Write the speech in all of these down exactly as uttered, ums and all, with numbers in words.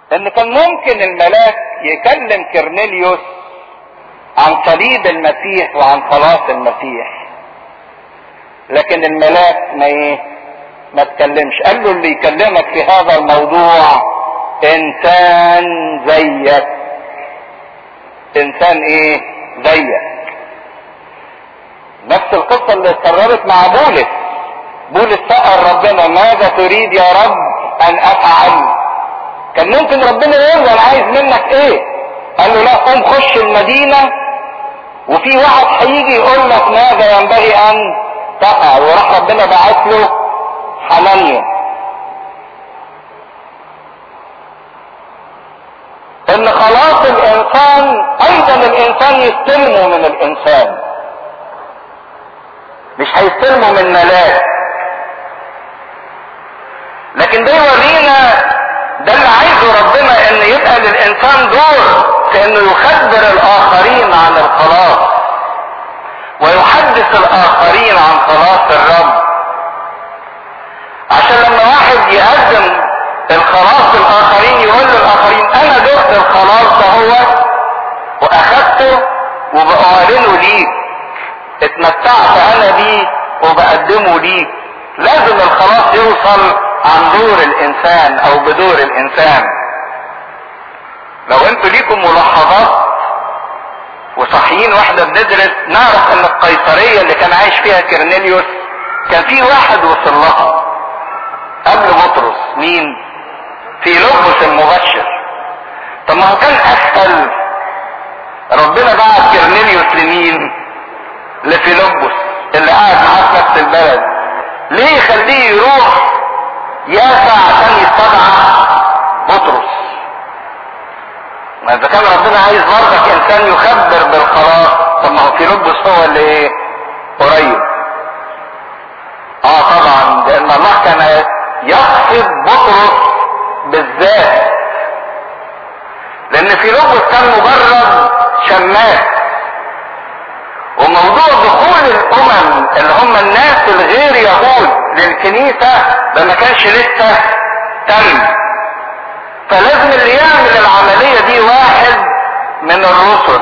ان كان ممكن الملاك يكلم كرنيليوس عن صليب المسيح وعن خلاص المسيح، لكن الملاك ما ايه ما تكلمش. قال له اللي يكلمك في هذا الموضوع انسان زيك، انسان ايه زيك. نفس القصة اللي اتكررت مع بولس. بولس سأل ربنا ماذا تريد يا رب ان افعل؟ كان ممكن ربنا يقول له انا عايز منك ايه؟ قال له لا، قوم خش المدينة وفي واحد هيجي يقول لك ماذا ينبغي ان تفعل. وراح ربنا بعت له حنانيا. ان خلاص الانسان ايضا الانسان يستلمه من الانسان، مش هيستلمه من ملاك. لكن ده يورينا ده اللي عايزه ربنا، ان يبقى للانسان دور في انه يخبر الاخرين عن الخلاص ويحدث الاخرين عن خلاص الرب، عشان لما واحد يقدم الخلاص للاخرين يقول للاخرين انا دقت الخلاص ده هو واخدته وبأعلنه ليك، اتمتعت انا بيه وبقدمه ليك. لازم الخلاص يوصل عن دور الانسان او بدور الانسان. لو انتوا ليكم ملاحظات وصحيين واحدة بندرس، نعرف ان القيصرية اللي كان عايش فيها كرنيليوس كان في واحد وصل لها قبل بطرس. مين؟ فيلبس المبشر. طب ما هو كان اسهل ربنا بعت كرنيليوس لمين؟ لفيلبس اللي قاعد معاه في نفس البلد. ليه يخليه يروح يافع عشان يستدعى بطرس؟ ما اذا كان ربنا عايز برضك انسان يخبر بالخلاص، طب ما هو فيلبس هو اللي ايه قريب. اه طبعا، لان الله كان يقصد بطرس بالذات، لان فيلبس كان مجرد شماس. وموضوع دخول الامم اللي هم الناس الغير يهود للكنيسة ده ما كانش لسه تم، فلازم اللي يعمل العملية دي واحد من الرسل.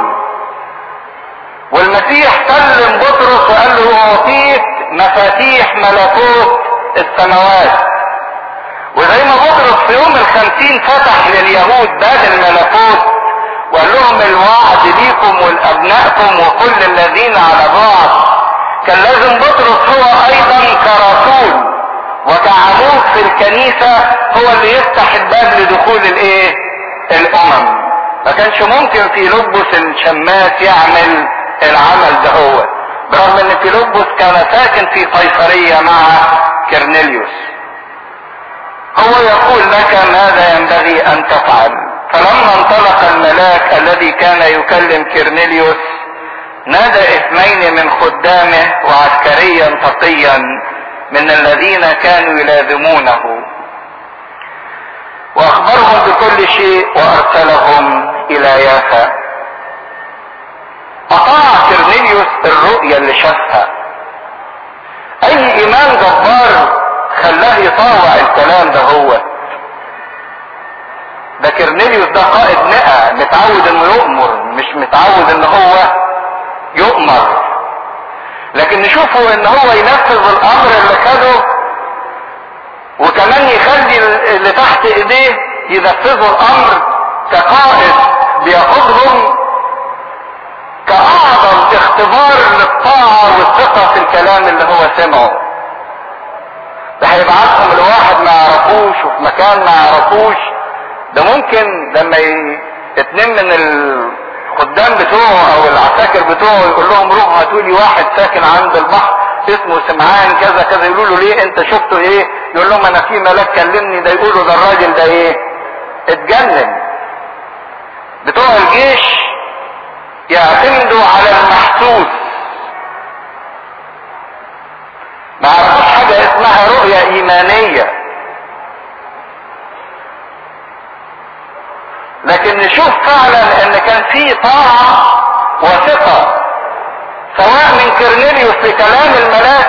والمسيح سلم بطرس وقال له اعطيك مفاتيح ملكوت السماوات. وزي ما بطرس في يوم الخمسين فتح لليهود باب الملكوت وقال لهم الوعد ليكم ولابنائكم وكل الذين على بعض، كان لازم بطرس هو ايضا كرسول وكعمود في الكنيسة هو اللي يفتح الباب لدخول الايه الامم. ما كانش ممكن فيلبس الشماس يعمل العمل ده هو، برغم ان فيلبس كان ساكن في قيصرية مع كرنيليوس. هو يقول لك ماذا ينبغي ان تفعل. فلما انطلق الملاك الذي كان يكلم كرنيليوس نادى اثنين من خدامه وعسكريا تقيا من الذين كانوا يلازمونه واخبرهم بكل شيء وارسلهم الى يافا. اطاع كرنيليوس الرؤيا اللي شافها. اي ايمان جبار خلاه يطاوع الكلام ده هو. ده كرنيليوس ده قائد مئة متعود انه يؤمر، مش متعود ان هو يؤمر. لكن نشوفه ان هو ينفذ الامر اللي خده وكمان يخلي اللي تحت ايديه ينفذوا الامر كقائد بياخدهم كاعظم اختبار للطاعة والثقة في الكلام اللي هو سمعه. ده هيبعتهم لواحد ما يعرفوش وفي مكان ما يعرفوش. ده ممكن لما اتنين من الخدام بتوعه او العساكر بتوعه يقول لهم روحوا هاتوا لي واحد ساكن عند البحر اسمه سمعان كذا كذا، يقولوا له ليه انت شفته ايه؟ يقول لهم انا في ملاك كلمني. ده يقولوا ده الراجل ده ايه اتجنن. بتوع الجيش يعتمدوا على المحسوس، ما عرفوش حاجة اسمها رؤية ايمانية. لكن نشوف فعلا ان كان في طاعة وثقة سواء من كرنيليوس لكلام الملاك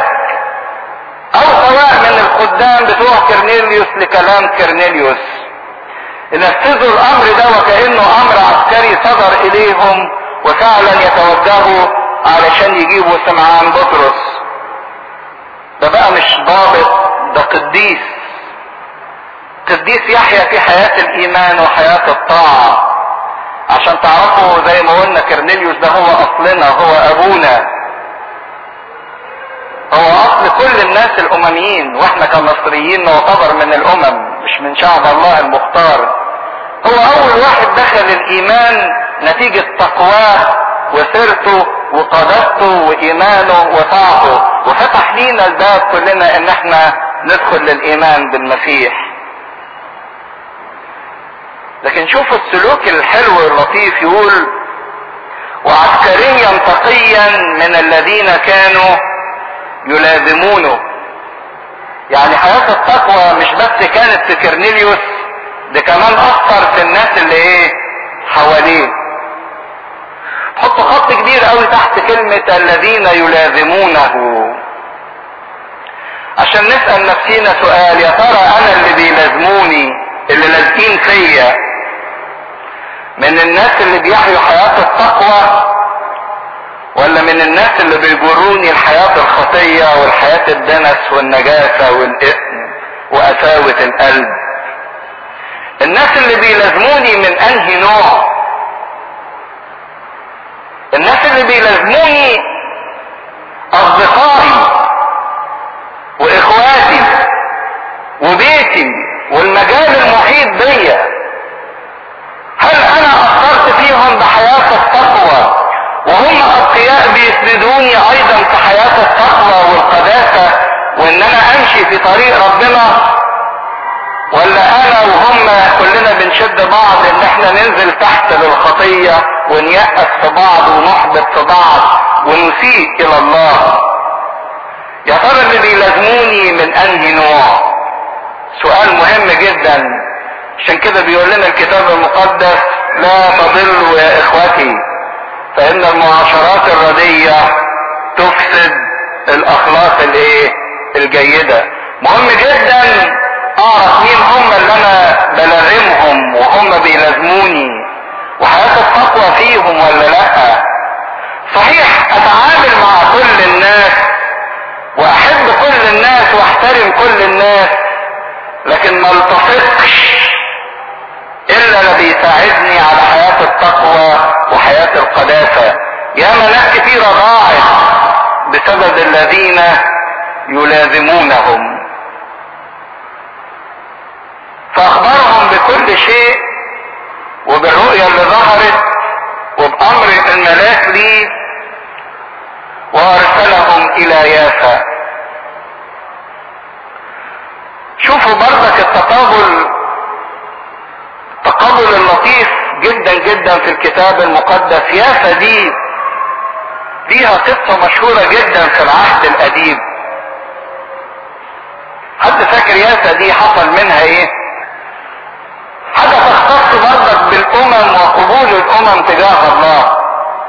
او سواء من الخدام بتوع كرنيليوس لكلام كرنيليوس. نفذوا الامر ده وكأنه امر عسكري صدر اليهم، وفعلا يتوجهوا علشان يجيبوا سمعان بطرس. ده بقى مش ضابط، ده قديس. قديس يحيا في حياة الايمان وحياة الطاعة. عشان تعرفوا زي ما قلنا كرنيليوس ده هو اصلنا، هو ابونا، هو اصل كل الناس الامميين، واحنا كمصريين نعتبر من الامم مش من شعب الله المختار. هو اول واحد دخل الايمان نتيجة تقواه وسيرته وقدسته وايمانه وطاعته، وفتح لينا الباب كلنا ان احنا ندخل للايمان بالمسيح. لكن شوفوا السلوك الحلو اللطيف، يقول وعسكريا تقيا من الذين كانوا يلازمونه. يعني حياة التقوى مش بس كانت في كرنيليوس، ده كمان اثر في الناس اللي ايه حواليه. حط خط كبير قوي تحت كلمة الذين يلازمونه، عشان نسأل نفسينا سؤال، يا ترى انا اللي بيلازموني اللي لازقين فيا من الناس اللي بيحيوا حياة التقوى، ولا من الناس اللي بيجروني الحياة الخطية والحياة الدنس والنجاسة والإثم وقساوة القلب؟ الناس اللي بيلازموني من انهي نوع؟ الناس اللي بيلازموني اصدقائي واخواتي وبيتي والمجال المحيط بيا، هل انا اثرت فيهم بحياة التقوى وهم اتقياء بيسندوني ايضا في حياة التقوى والقداسة وان انا امشي في طريق ربنا؟ ولا انا وهم كلنا بنشد بعض ان احنا ننزل تحت للخطية ونيأس في بعض ونحبط في بعض ونسيء الى الله؟ يا ترى اللي بيلازموني من انهي نوع؟ سؤال مهم جدا. عشان كده بيقول لنا الكتاب المقدس لا تضلوا يا اخوتي فان المعاشرات الردية تفسد الاخلاق الايه الجيدة. مهم جدا اعرف مين هم اللي انا بلازمهم وهم بيلازموني، وحياة التقوى فيهم ولا لا. صحيح اتعامل مع كل الناس واحب كل الناس واحترم كل الناس، لكن ما التصقش الا اللي بيساعدني على حياة التقوى وحياة القداسة. ياما ناس كتيرة ضاعت بسبب الذين يلازمونهم، فاخبرهم بكل شيء وبالرؤية اللي ظهرت وبامر الملاك لي، وارسلهم الى يافا. شوفوا برضك التقابل التقابل اللطيف جدا جدا في الكتاب المقدس. يافا دي ليها قصة مشهورة جدا في العهد القديم. حد فاكر يافا دي حصل منها ايه؟ حاجة تختص برضك بالامم وقبول الامم تجاه الله.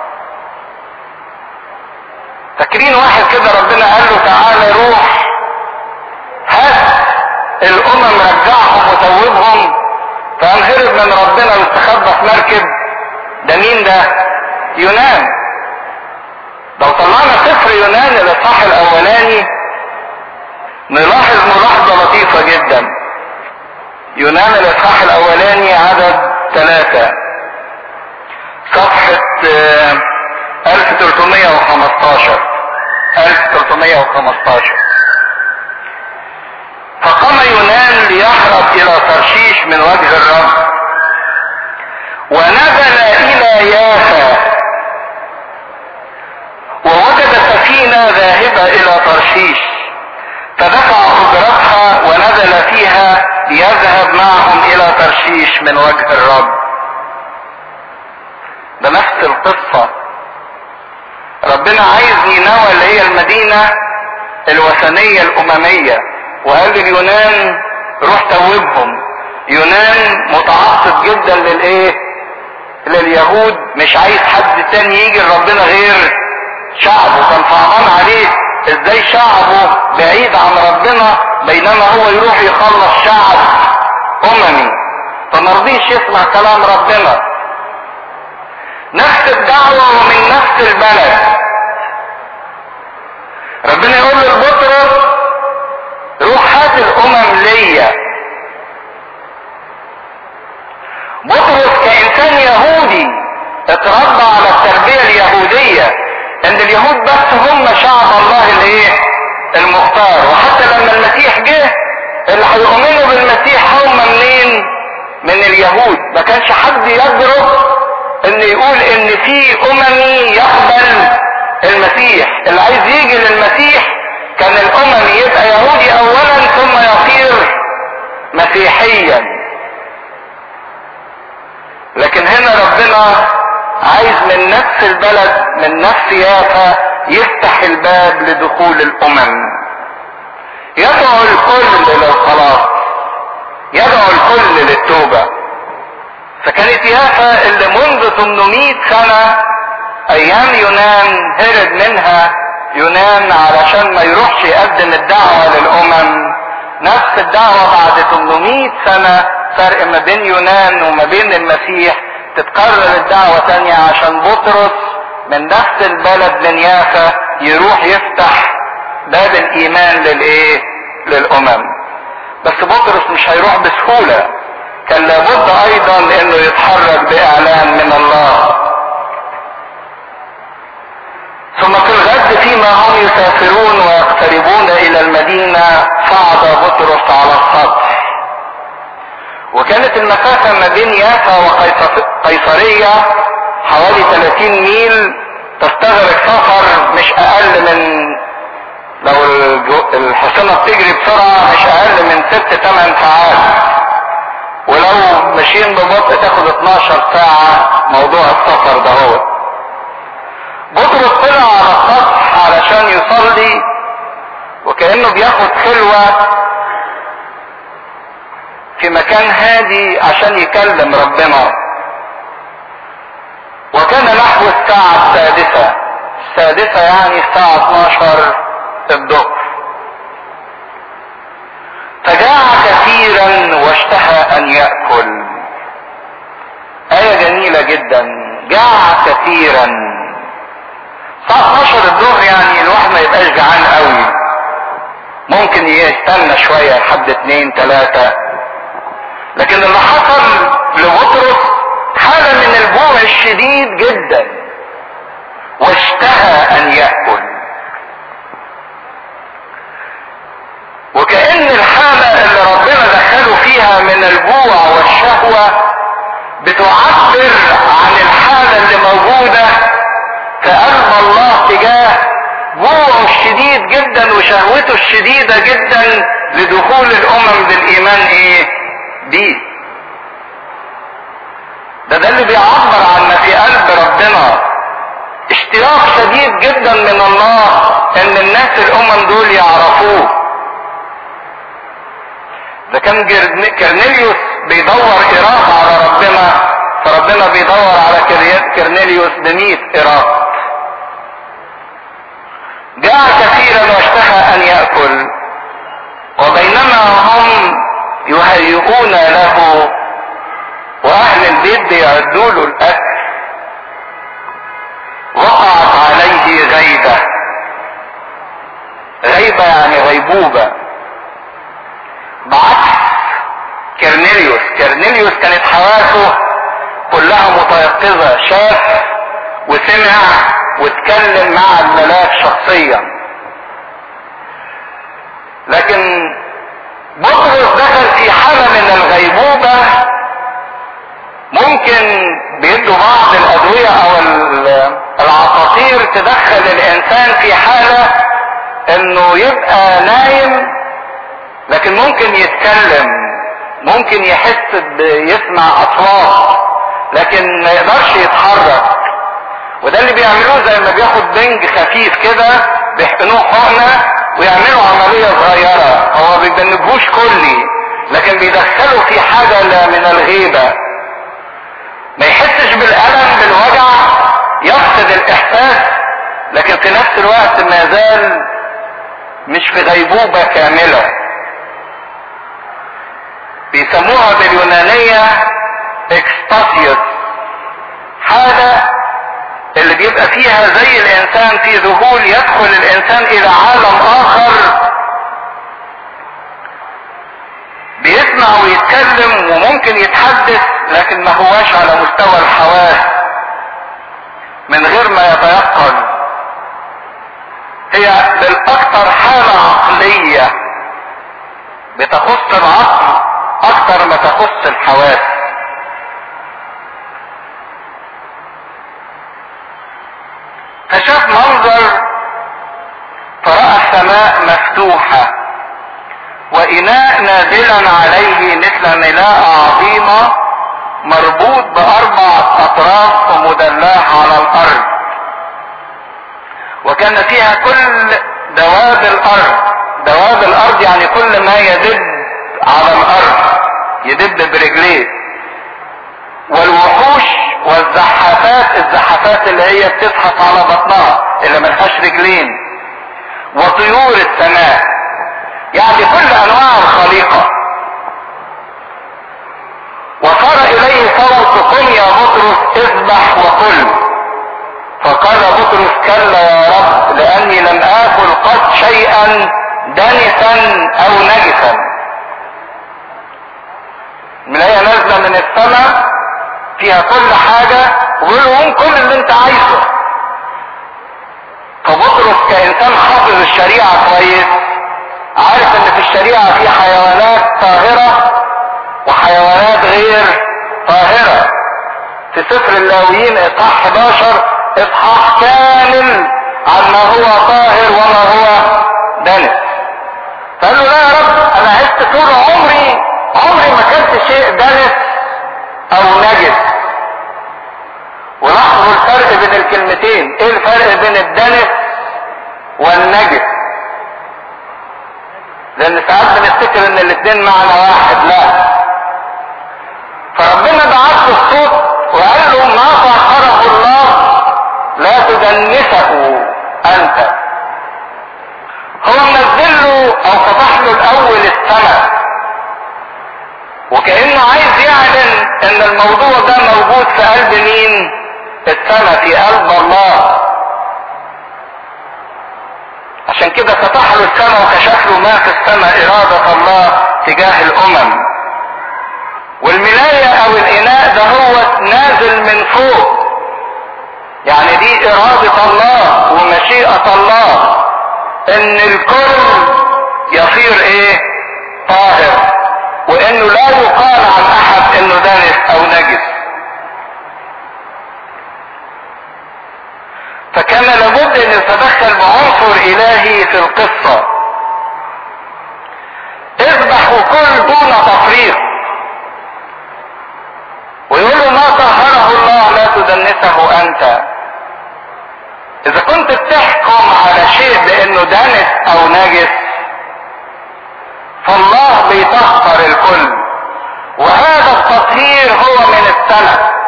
فاكرين واحد كده ربنا قال له تعالى روح هات الامم رجعهم وتوبهم، فقام هرب من ربنا واستخبى في مركب. ده مين ده؟ يونان. لو طلعنا سفر يونان الاصحاح الاولاني نلاحظ ملاحظة لطيفة جدا. يونان الاصحاح الاولاني عدد ثلاثة صفحة ألف وثلاثمائة وخمستاشر ألف وثلاثمائة وخمستاشر. فقام يونان ليهرب الى ترشيش من وجه الرب، ونزل الى يافا ووجد سفينة ذاهبة الى ترشيش، فدفع اجرتها ونزل فيها ليذهب معهم الى ترشيش من وجه الرب. ده نفس القصة. ربنا عايز نينوى اللي هي المدينة الوثنية الاممية، وقال لليونان روح توبهم. يونان متعصب جدا للايه لليهود، مش عايز حد تاني يجي لربنا غير شعبه. كان صعبان عليه ازاي شعبه بعيد عن ربنا بينما هو يروح يخلص شعب اممي. فمرضيش يسمع كلام ربنا. نفس الدعوة ومن نفس البلد. ربنا يقول لبطرس روح هات الامم ليا. بطرس كانسان يهودي اتربى على التربية اليهودية ان اليهود بس هم شعب الله الايه المختار، وحتى لما المسيح جه اللي هيؤمنوا بالمسيح هم منين؟ من اليهود. ما كانش حد يجرؤ ان يقول ان في اممي يقبل المسيح. اللي عايز يجي للمسيح كان الاممي يبقى يهودي اولا ثم يصير مسيحيا. لكن هنا ربنا عايز من نفس البلد من نفس يافا يفتح الباب لدخول الامم، يدعو الكل للخلاص، يدعو الكل للتوبة. فكانت يافا اللي منذ ثمانمائة سنة ايام يونان هرب منها يونان علشان ما يروحش يقدم الدعوة للامم، نفس الدعوة بعد ثمانمائة سنة فرق ما بين يونان وما بين المسيح تتكرر الدعوة تانية عشان بطرس من نفس البلد من يافا يروح يفتح باب الايمان للايه؟ للامم. بس بطرس مش هيروح بسهولة، كان لابد ايضا انه يتحرك باعلان من الله. ثم في الغد فيما هم يسافرون ويقتربون الى المدينة صعد بطرس على السطح. وكانت المسافة ما بين يافا وقيصرية حوالي ثلاثين ميل، تستغرق سفر مش اقل من لو الحصانة بتجري بسرعة مش اقل من ست تمن ساعات، ولو ماشيين ببطء تاخد اتناشر ساعة موضوع السفر ده. هو بطرس طلع على السطح علشان يصلي وكأنه بياخد خلوة في مكان هادي عشان يكلم ربنا. وكان نحو الساعة السادسة، السادسة يعني الساعة اتناشر الظهر. فجاع كثيرا واشتهى ان يأكل. آية جميلة جدا، جاع كثيرا. الساعة اتناشر الظهر يعني الواحد ما يبقاش جعان قوي، ممكن يستنى شوية لحد اتنين تلاتة. لكن اللي حصل لبطرس حالة من الجوع الشديد جدا واشتهى ان يأكل. وكأن الحالة اللي ربنا دخله فيها من الجوع والشهوة بتعبر عن الحالة اللي موجودة في قلب الله تجاه جوعه الشديد جدا وشهوته الشديدة جدا لدخول الامم بالايمان ايه دي. ده ده اللي بيعبر عن ما في قلب ربنا، اشتياق شديد جدا من الله ان الناس الامم دول يعرفوه. ده كان كرنيليوس بيدور إراق على ربنا، فربنا بيدور على كرنيليوس بمئة إراق. جاع كثيرا واشتهى ان يأكل، وبينما هم يهيئون له واهل البيت بيعدوا له الاكل وقعت عليه غيبة. غيبة يعني غيبوبة، بعكس كرنيليوس. كرنيليوس كانت حواسه كلها متيقظة، شاف وسمع واتكلم مع الملاك شخصيا. لكن بطرس دخل في حالة من الغيبوبة، ممكن بيدوا بعض الادوية او العصافير تدخل الانسان في حالة انه يبقى نايم لكن ممكن يتكلم، ممكن يحس بيسمع اصوات لكن ما يقدرش يتحرك. وده اللي بيعملوه زي ما بياخد بنج خفيف كده بيحقنوه حقنة ويعملوا عملية صغيرة، هو ما بيبنجهوش كلي لكن بيدخلوا في حاجة من الغيبة، ما يحسش بالألم بالوجع، يفقد الإحساس لكن في نفس الوقت ما زال مش في غيبوبة كاملة. بيسموها باليونانية اكستاسيوس، حالة اللي بيبقى فيها زي الانسان في ذهول، يدخل الانسان الى عالم اخر، بيسمع ويتكلم وممكن يتحدث، لكن ما هواش على مستوى الحواس، من غير ما يتيقظ. هي بالاكثر حالة عقلية بتخص العقل اكثر ما تخص الحواس. فشاف منظر، فرأى السماء مفتوحة وإناء نازلا عليه مثل ملاءة عظيمة مربوط بأربع أطراف ومدلاه على الأرض، وكان فيها كل دواب الأرض. دواب الأرض يعني كل ما يدب على الأرض، يدب برجليه، والوحوش والزحافات، الزحافات اللي هي بتزحف على بطنها اللي ملهاش رجلين، وطيور السماء، يعني كل انواع الخليقة. وصار اليه صوت قم يا بطرس اذبح وكل. فقال بطرس كلا يا رب، لاني لم اكل قط شيئا دنسا او نجسا. الملاية نازلة من السماء فيها كل حاجة، وقولهم كل اللي انت عايزه. فبطرس كإنسان حافظ الشريعة كويس، عارف ان في الشريعة في حيوانات طاهرة وحيوانات غير طاهرة. في سفر اللاويين اصحاح احداشر اصحاح كامل عن ما هو طاهر وما هو دنس. فقال له لا يا رب، انا عشت طول عمري عمري ما كنت شيء دنس او نجس. ولاحظوا الفرق بين الكلمتين، ايه الفرق بين الدنس والنجس؟ لان ساعات بنفتكر ان الاثنين معنى واحد، لا. فربنا بعت له الصوت وقال له ما طهره الله لا تدنسه انت. هو منزل له او فتح له الاول السماء، وكأنه عايز يعلن ان الموضوع ده موجود في قلب مين؟ السماء، في قلب الله. عشان كده فتح له السماء وكشف له ما في السماء، ارادة الله تجاه الامم. والملاية او الاناء ده هو نازل من فوق، يعني دي ارادة الله ومشيئة الله ان الكل يصير ايه؟ طاهر، وانه لا يقال عن احد انه دنس او نجس. فكان لابد ان يتدخل بعنصر الهي في القصة. اذبح وكل دون تفريط، ويقول له ما طهره الله لا تدنسه انت. اذا كنت بتحكم على شيء بانه دنس او نجس، فالله بيطهر الكل، وهذا التطهير هو من السماء.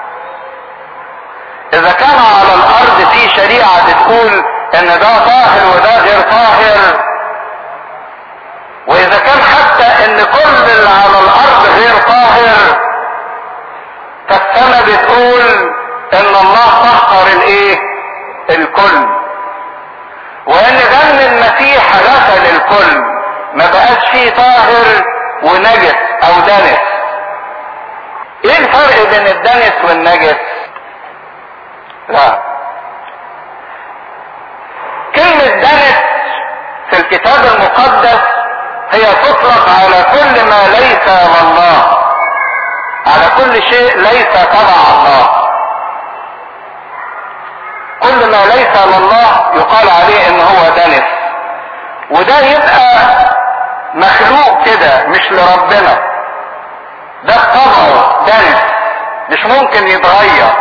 اذا كان على الارض في شريعة بتقول ان ده طاهر وده غير طاهر، واذا كان حتى ان كل اللي على الارض غير طاهر، فالسماء بتقول ان الله طهر الايه؟ الكل، وان دم المسيح غسل الكل، ما بقاش فيه طاهر ونجس او دنس. ايه الفرق بين الدنس والنجس؟ لا، كلمة دنس في الكتاب المقدس هي تطلق على كل ما ليس لله، على كل شيء ليس تبع الله. كل ما ليس لله يقال عليه ان هو دنس، وده يبقى مخلوق كده مش لربنا، ده طبعه دنس مش ممكن يتغير.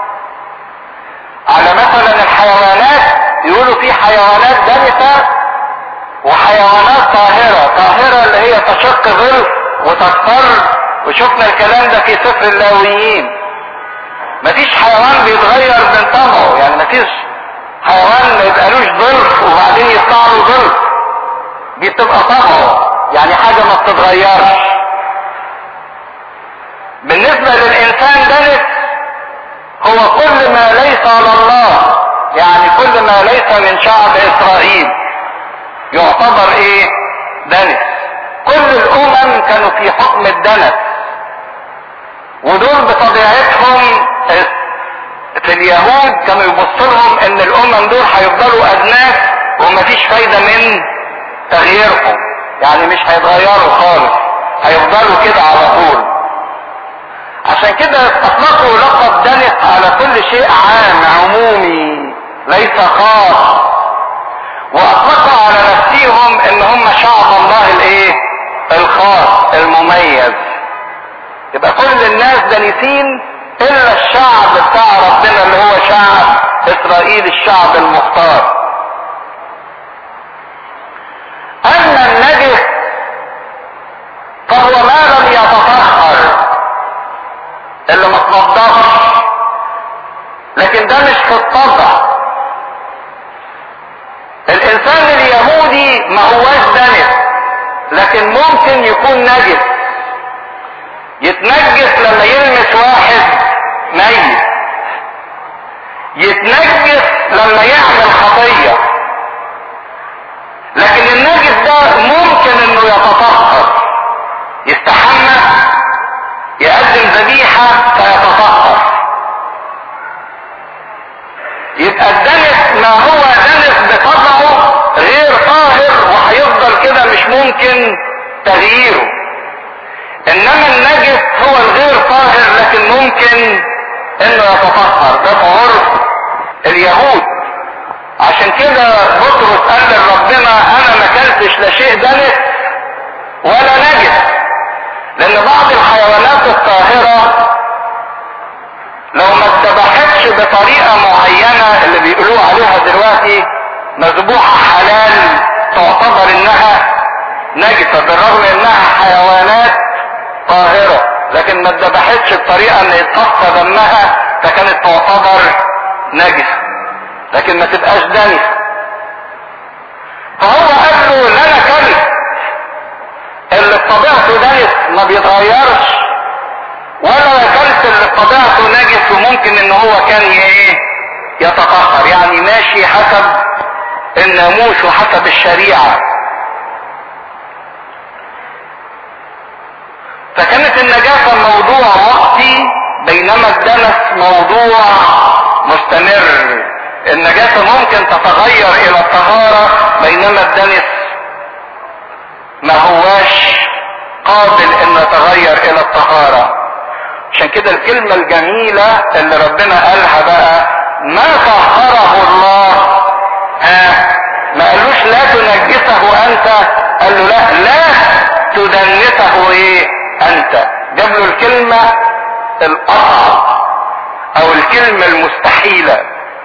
على مثلا الحيوانات، يقولوا في حيوانات دنسة وحيوانات طاهرة. طاهرة اللي هي تشق ظلف وتصفر، وشفنا الكلام ده في سفر اللاويين. مفيش حيوان بيتغير من طبعه، يعني مفيش حيوان ما يبقالوش ظلف وبعدين يطلع له ظلف، دي بتبقى طبعه، يعني حاجة ما بتتغيرش. بالنسبة للانسان دنس هو كل ما ليس على الله، يعني كل ما ليس من شعب اسرائيل يعتبر ايه؟ دنس. كل الامم كانوا في حكم الدنس، ودول بطبيعتهم في اليهود كانوا يبصوا لهم ان الامم دول هيفضلوا اجناس ومفيش فايدة من تغييرهم، يعني مش هيتغيروا خالص، هيفضلوا كده على طول. عشان كده اطلقوا لقب دنس على كل شيء عام عمومي ليس خاص، واطلقوا على نفسهم ان هم شعب الله الايه؟ الخاص المميز. يبقى كل الناس دنسين الا الشعب بتاع ربنا اللي هو شعب اسرائيل الشعب المختار. اما النجس فهو ما لم يتطهر، اللي ما تنضفش، لكن ده مش في الطبع. الانسان اليهودي ما هواش دنس، لكن ممكن يكون نجس، يتنجس لما يلمس واحد ميت، يتنجس لما يعمل خطية، لكن النجس ده ممكن انه يتطهر، يستحمى، يقدم ذبيحة فيتطهر. يبقى الدنس ما هو دنس بطبعه غير طاهر وهيفضل كده مش ممكن تغييره، انما النجس هو الغير طاهر لكن ممكن انه يتطهر. ده في عرف اليهود. عشان كده بطرس قال لربنا انا ما كلتش لا شيء دنس ولا نجس، لان بعض الحيوانات الطاهرة لو ما اتذبحتش بطريقة معينة اللي بيقولوا عليها دلوقتي مذبوحة حلال تعتبر انها نجسة، بالرغم انها حيوانات طاهرة، لكن ما اتذبحتش بطريقة ان يتصفى دمها فكانت تعتبر نجسة، لكن ما تبقاش دنسة. فهو قال له ان انا كلت اللي بطبيعته دنس ما بيتغيرش، ولا اكلت اللي بطبيعته نجس وممكن ان هو كان ايه؟ يتطهر، يعني ماشي حسب الناموس وحسب الشريعة. فكانت النجاسة موضوع وقتي بينما الدنس موضوع مستمر. النجاسة ممكن تتغير الى الطهارة بينما الدنس ما هواش قابل ان يتغير الى الطهارة. عشان كده الكلمة الجميلة اللي ربنا قالها بقى ما طهره الله، ها ما قالوش لا تنجسه انت، قال له لا لا تدنسه ايه انت. جاب له الكلمة الاصعب او الكلمة المستحيلة.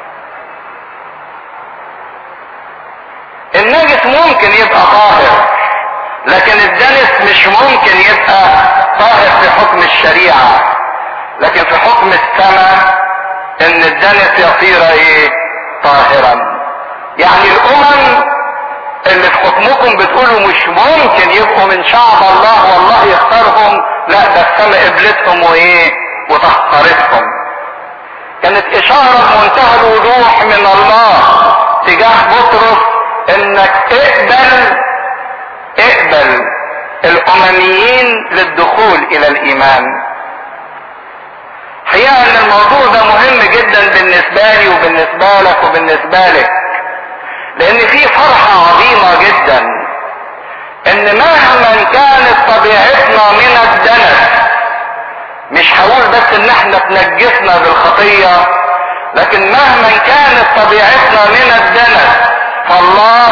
النجس ممكن يبقى طاهر، لكن الدنس مش ممكن يبقى طاهر في حكم الشريعة، لكن في حكم السماء ان الدنس يصير ايه؟ طاهرا. يعني الامم اللي في حكمكم بتقولوا مش ممكن يبقوا من شعب الله والله يختارهم، لا ده السماء قبلتهم وايه؟ وطهرتهم. كانت اشارة منتهى الوضوح من الله تجاه بطرس انك اقبل اقبل الامميين للدخول الى الايمان. حقيقة ان الموضوع ده مهم جدا بالنسبة لي وبالنسبة لك وبالنسبة لك، لان في فرحة عظيمة جدا ان مهما كانت طبيعتنا من الدنس، مش هقول بس ان احنا تنجسنا بالخطية، لكن مهما كانت طبيعتنا من الدنس فالله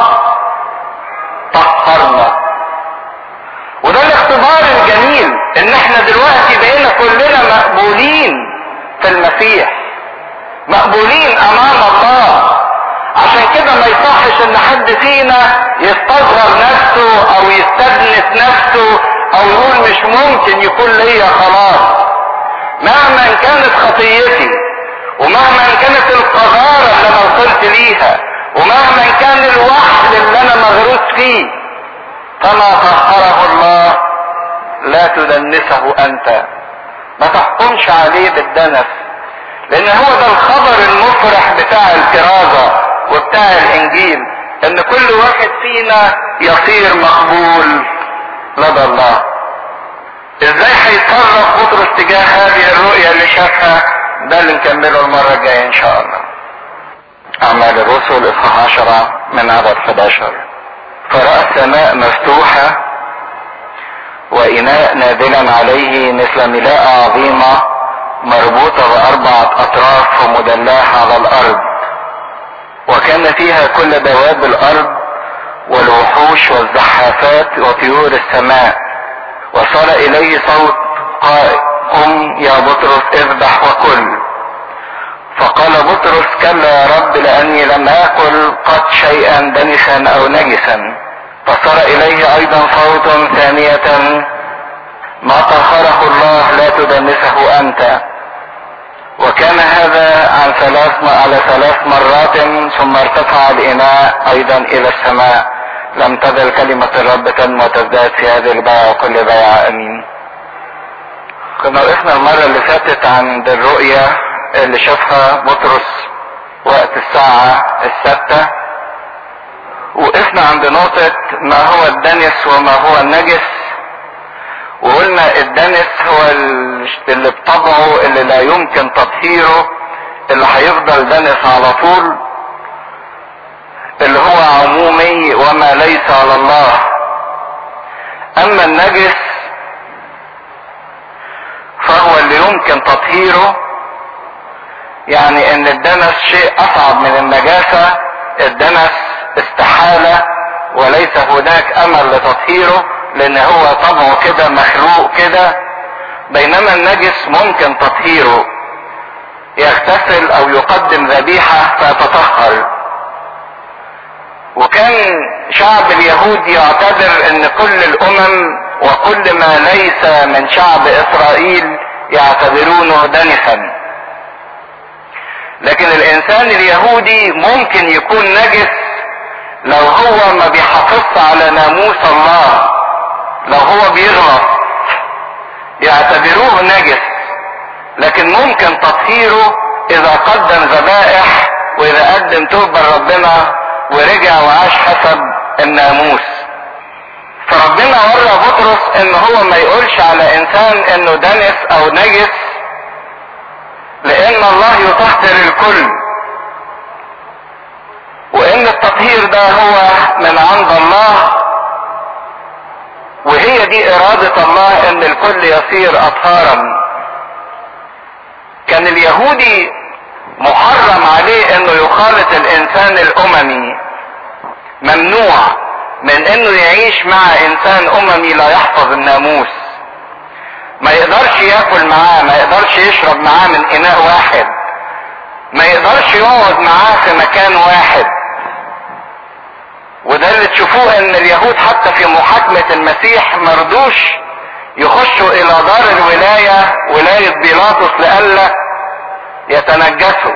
طهرنا. وده الاختبار الجميل ان احنا دلوقتي بقينا كلنا مقبولين في المسيح، مقبولين امام الله. عشان كده ما يصحش ان حد فينا يستصغر نفسه او يستدنس نفسه او يقول مش ممكن يكون ليا خلاص. مهما كانت خطيتي ومهما كانت القذارة اللي انا وصلت ليها ومهما كان الوحل اللي انا مغروس فيه، فما طهره الله لا تدنسه انت. تحكمش عليه بالدنس، لان هو ده الخبر المفرح بتاع الكرازة وبتاع الانجيل، ان كل واحد فينا يصير مقبول لدى الله. ازاي هيتصرف بطرس تجاه هذه الرؤية اللي شافها؟ ده اللي نكمله المرة الجاية ان شاء الله. اعمال الرسل اصحاح عشرة من عدد حداشر. فرأى السماء مفتوحة وإناء نازلا عليه مثل ملاءة عظيمة مربوطة بأربعة أطراف ومدلعة على الأرض، وكان فيها كل دواب الأرض والوحوش والزحافات وطيور السماء. وصل إليه صوت قائل: قم يا بطرس اذبح وكل. فقال بطرس: كلا يا رب، لأني لم آكل قط شيئا دنسا أو نجسا. فصار إليه أيضا صوت ثانية: ما طهره الله لا تدنسه أنت. وكان هذا عن ثلاث على ثلاث مرات، ثم ارتفع الإناء أيضا إلى السماء. لم تزل كلمة الرب تنمو وتزداد في هذه البيعة وكل بيعة. أمين. كنا وقفنا المرة اللي فاتت عند الرؤية اللي شافها بطرس وقت الساعة الستة، وقفنا عند نقطة ما هو الدنس وما هو النجس، وقلنا الدنس هو اللي بطبعه اللي لا يمكن تطهيره، اللي هيفضل دنس على طول، اللي هو عمومي وما ليس على الله. اما النجس فهو اللي يمكن تطهيره، يعني ان الدنس شيء اصعب من النجاسة. الدنس استحالة وليس هناك امل لتطهيره، لان هو طبعه كده مخلوق كده، بينما النجس ممكن تطهيره، يغتسل او يقدم ذبيحة فتطهر. وكان شعب اليهود يعتبر ان كل الامم وكل ما ليس من شعب اسرائيل يعتبرونه دنسا، لكن الانسان اليهودي ممكن يكون نجس لو هو ما بيحافظش على ناموس الله، لو هو بيغلط يعتبروه نجس، لكن ممكن تطهيره اذا قدم ذبائح واذا قدم توبة لربنا ورجع وعاش حسب الناموس. فربنا ورى بطرس ان هو ما يقولش على انسان انه دنس او نجس، لان الله يطهر الكل، وان التطهير ده هو من عند الله، وهي دي ارادة الله ان الكل يصير اطهارا. كان اليهودي محرم عليه انه يخالط الانسان الاممي، ممنوع من انه يعيش مع انسان اممي لا يحفظ الناموس، ما يقدرش ياكل معاه، ما يقدرش يشرب معاه من اناء واحد، ما يقدرش يقعد معاه في مكان واحد. وده اللي تشوفوه ان اليهود حتى في محاكمة المسيح مرضوش يخشوا الى دار الولاية، ولاية بيلاطس، لئلا يتنجسوا،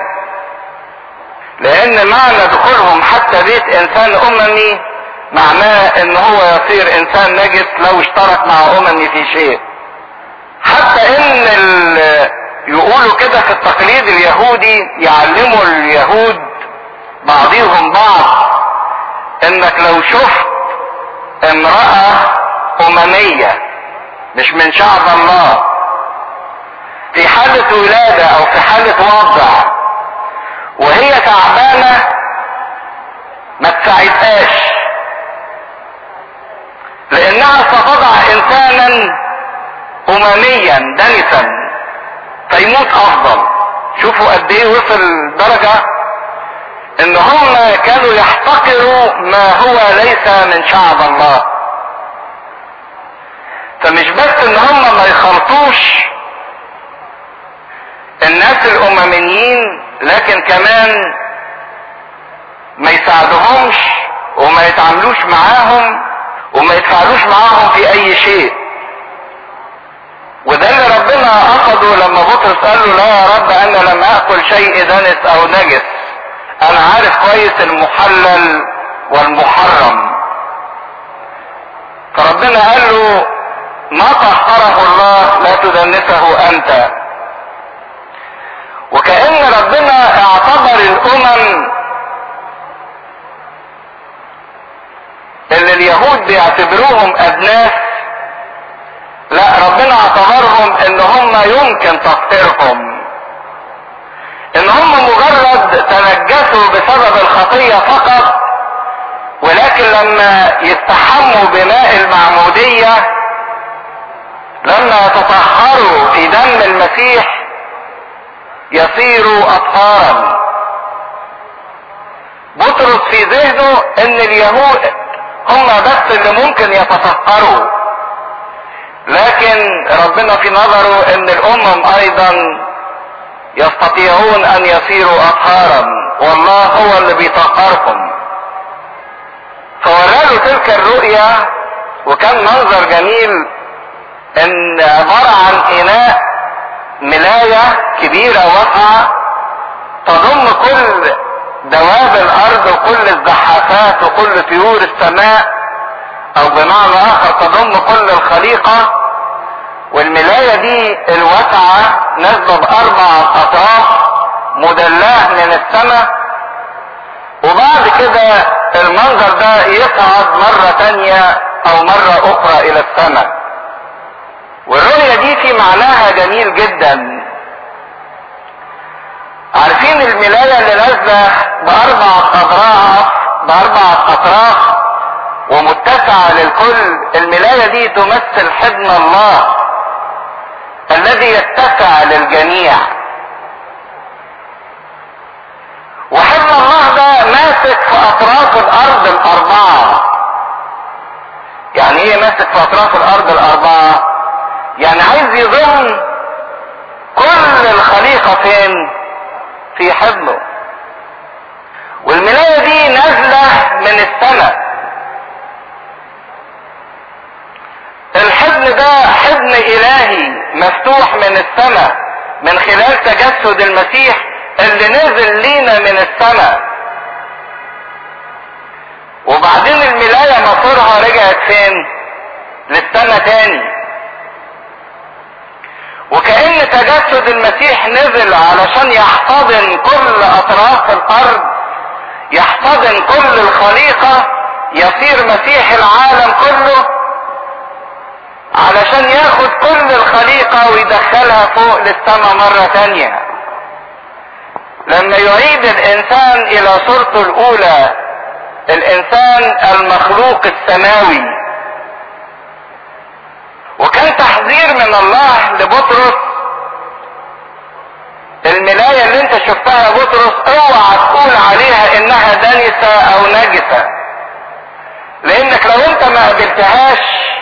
لان معنى دخولهم حتى بيت انسان اممي معناه ان هو يصير انسان نجس لو اشترك مع اممي في شيء. حتى ان يقولوا كده في التقليد اليهودي، يعلموا اليهود بعضهم بعض انك لو شفت امرأة اممية مش من شعب الله في حالة ولادة او في حالة وضع وهي تعبانة، ما تساعدهاش، لانها ستضع انسانا امميا دنسا فيموت افضل. شوفوا قد ايه وصل درجة ان هم كانوا يحتقروا ما هو ليس من شعب الله. فمش بس ان هم ما يخلطوش الناس الامميين، لكن كمان ما يساعدهمش وما يتعاملوش معاهم وما يتفاعلوش معاهم في اي شيء. وده اللي ربنا قصده لما بطرس قال له: لا يا رب، انا لم اكل شيء دنس او نجس، انا عارف كويس المحلل والمحرم. فربنا قال له: ما طهره الله لا تدنسه انت. اليهود بيعتبروهم ادناس، لا ربنا اعتبرهم ان هم يمكن تطهيرهم، ان هم مجرد تنجسوا بسبب الخطية فقط، ولكن لما يستحموا بماء المعمودية، لما يتطهروا في دم المسيح يصيروا اطهارا. بطرس في ذهنه ان اليهود هم بس اللي ممكن يتطهروا، لكن ربنا في نظره ان الامم ايضا يستطيعون ان يصيروا اطهارا، والله هو اللي بيطهرهم. فوراله تلك الرؤية، وكان منظر جميل، ان عبارة عن اناء ملاية كبيرة واسعة تضم كل دواب الارض وكل الزحافات وكل طيور السماء، او بمعنى اخر تضم كل الخليقة. والملاية دي الواسعة نازلة باربع اطراف مدلاه من السماء، وبعد كده المنظر ده يصعد مرة تانية او مرة اخرى الى السماء. والرؤية دي في معناها جميل جدا. عارفين الملاية اللي نازلة باربع اضراع باربع اطراف ومتسعة للكل، الملاية دي تمثل حضن الله الذي يتسع للجميع. وحضن الله ده ماسك في اطراف الارض الاربعة. يعني ايه ماسك في اطراف الارض الاربعة؟ يعني عايز يضم كل الخليقة فين؟ في حضنه. والملاية دي نازلة من السماء. الحضن ده حضن الهي مفتوح من السماء من خلال تجسد المسيح اللي نزل لينا من السماء. وبعدين الملاية مصيرها رجعت فين؟ للسماء تاني. وكأن تجسد المسيح نزل علشان يحتضن كل اطراف الارض، يحتضن كل الخليقة، يصير مسيح العالم كله، علشان ياخد كل الخليقة ويدخلها فوق للسماء مرة تانية. لما يعيد الانسان الى صورته الاولى، الانسان المخلوق السماوي. وكان تحذير من الله لبطرس، الملاية اللي انت شفتها يا بطرس اوعى تقول عليها انها دنسة او نجسة، لانك لو انت ما قابلتهاش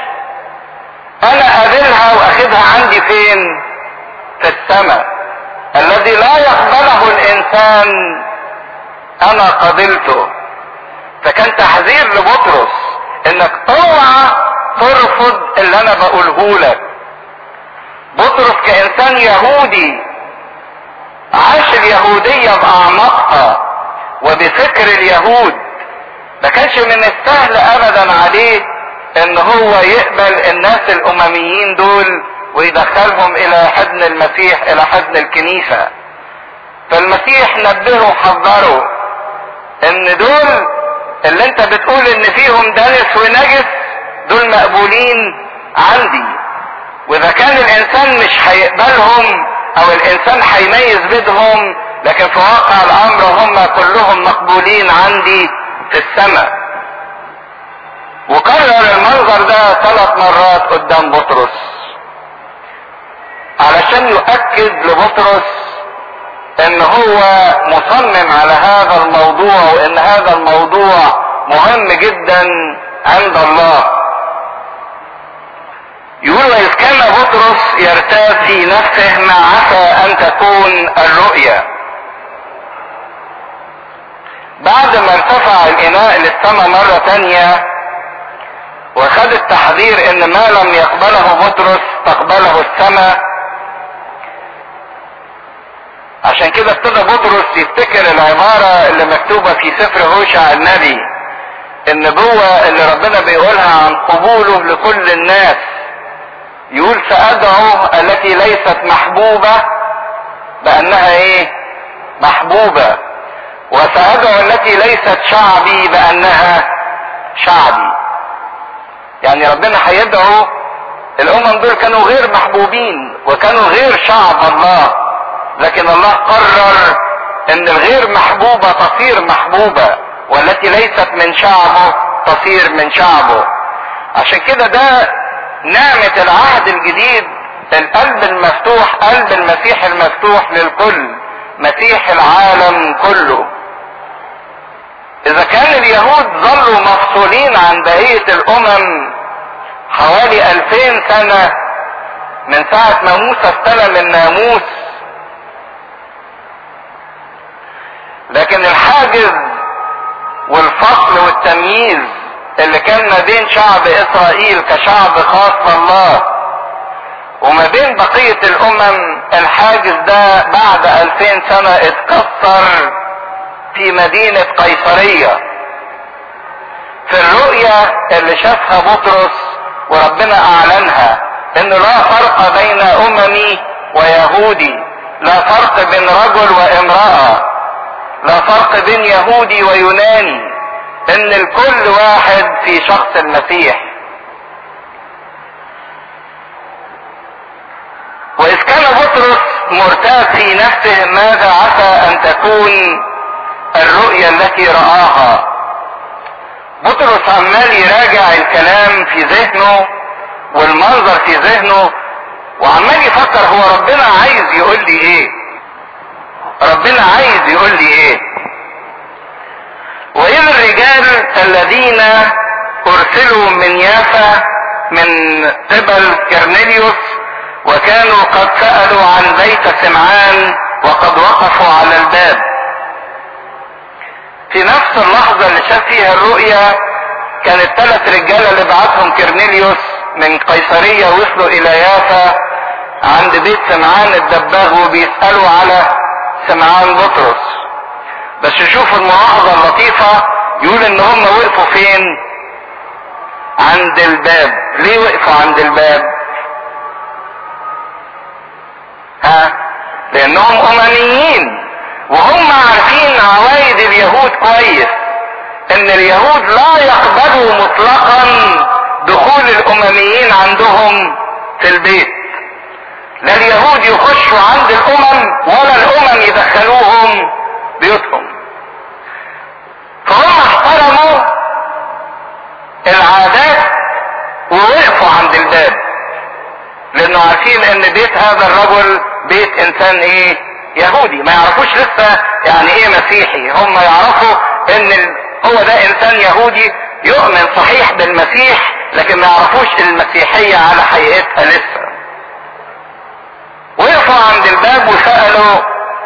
انا قابلها واخدها عندي فين؟ في السماء الذي لا يقبله الانسان انا قبلته. فكان تحذير لبطرس انك اوعى ترفض اللي انا بقوله لك. بطرس كانسان يهودي عاش اليهودية باعماقها وبفكر اليهود، ما كانش من السهل ابدا عليه ان هو يقبل الناس الامميين دول ويدخلهم الى حضن المسيح، الى حضن الكنيسة. فالمسيح نبهه وحذره ان دول اللي انت بتقول ان فيهم دنس ونجس دول مقبولين عندي، واذا كان الانسان مش هيقبلهم او الانسان هيميز بينهم، لكن في واقع الامر هم كلهم مقبولين عندي في السماء. وكرر المنظر ده ثلاث مرات قدام بطرس علشان يؤكد لبطرس ان هو مصمم على هذا الموضوع، وان هذا الموضوع مهم جدا عند الله. يقول واذ كان بطرس يرتاب في نفسه ما عسى ان تكون الرؤيا. بعد ما ارتفع الاناء للسماء مرة تانية وخد التحذير ان ما لم يقبله بطرس تقبله السماء، عشان كده ابتدى بطرس يفتكر العبارة اللي مكتوبة في سفر هوشع النبي، النبوة اللي ربنا بيقولها عن قبوله لكل الناس. يقول سأدعو التي ليست محبوبة بأنها ايه؟ محبوبة، وسأدعو التي ليست شعبي بأنها شعبي. يعني ربنا هيدعو الامم دول كانوا غير محبوبين وكانوا غير شعب الله، لكن الله قرر ان الغير محبوبة تصير محبوبة، والتي ليست من شعبه تصير من شعبه. عشان كده ده نعمة العهد الجديد، القلب المفتوح، قلب المسيح المفتوح للكل، مسيح العالم كله. اذا كان اليهود ظلوا مفصولين عن بقية الامم حوالي الفين سنة من ساعة ما موسى استلم الناموس، لكن الحاجز والفصل والتمييز اللي كان ما بين شعب اسرائيل كشعب خاص لله وما بين بقية الامم، الحاجز ده بعد الفين سنة اتكسر في مدينة قيصرية، في الرؤية اللي شافها بطرس وربنا اعلنها انه لا فرق بين اممي ويهودي، لا فرق بين رجل وامرأة، لا فرق بين يهودي ويوناني، ان الكل واحد في شخص المسيح. واذ كان بطرس مرتاب في نفسه ماذا عسى ان تكون الرؤية التي رآها، بطرس عمال يراجع الكلام في ذهنه والمنظر في ذهنه، وعمال يفكر هو ربنا عايز يقول لي ايه، ربنا عايز يقول لي ايه. واذ الرجال الذين ارسلوا من يافا من قبل كرنيليوس وكانوا قد سألوا عن بيت سمعان وقد وقفوا على الباب. في نفس اللحظة اللي شاف فيها الرؤيا كان الثلاث رجالة اللي بعتهم كرنيليوس من قيصرية وصلوا الى يافا عند بيت سمعان الدباغ وبيسألوا على سمعان بطرس. بس شوفوا الملاحظة اللطيفة، يقول ان هم وقفوا فين؟ عند الباب. ليه وقفوا عند الباب؟ ها؟ لانهم امميين وهم عارفين عوايد اليهود كويس، ان اليهود لا يقبلوا مطلقا دخول الامميين عندهم في البيت، لا اليهود يخشوا عند الامم ولا الامم يدخلوهم بيوتهم. فهم احترموا العادات ووقفوا عند الباب، لانه عارفين ان بيت هذا الرجل بيت انسان ايه؟ يهودي. ما يعرفوش لسه يعني ايه مسيحي، هم يعرفوا ان هو ده انسان يهودي يؤمن صحيح بالمسيح، لكن ما يعرفوش المسيحية على حقيقتها لسه. وقفوا عند الباب وسألوا،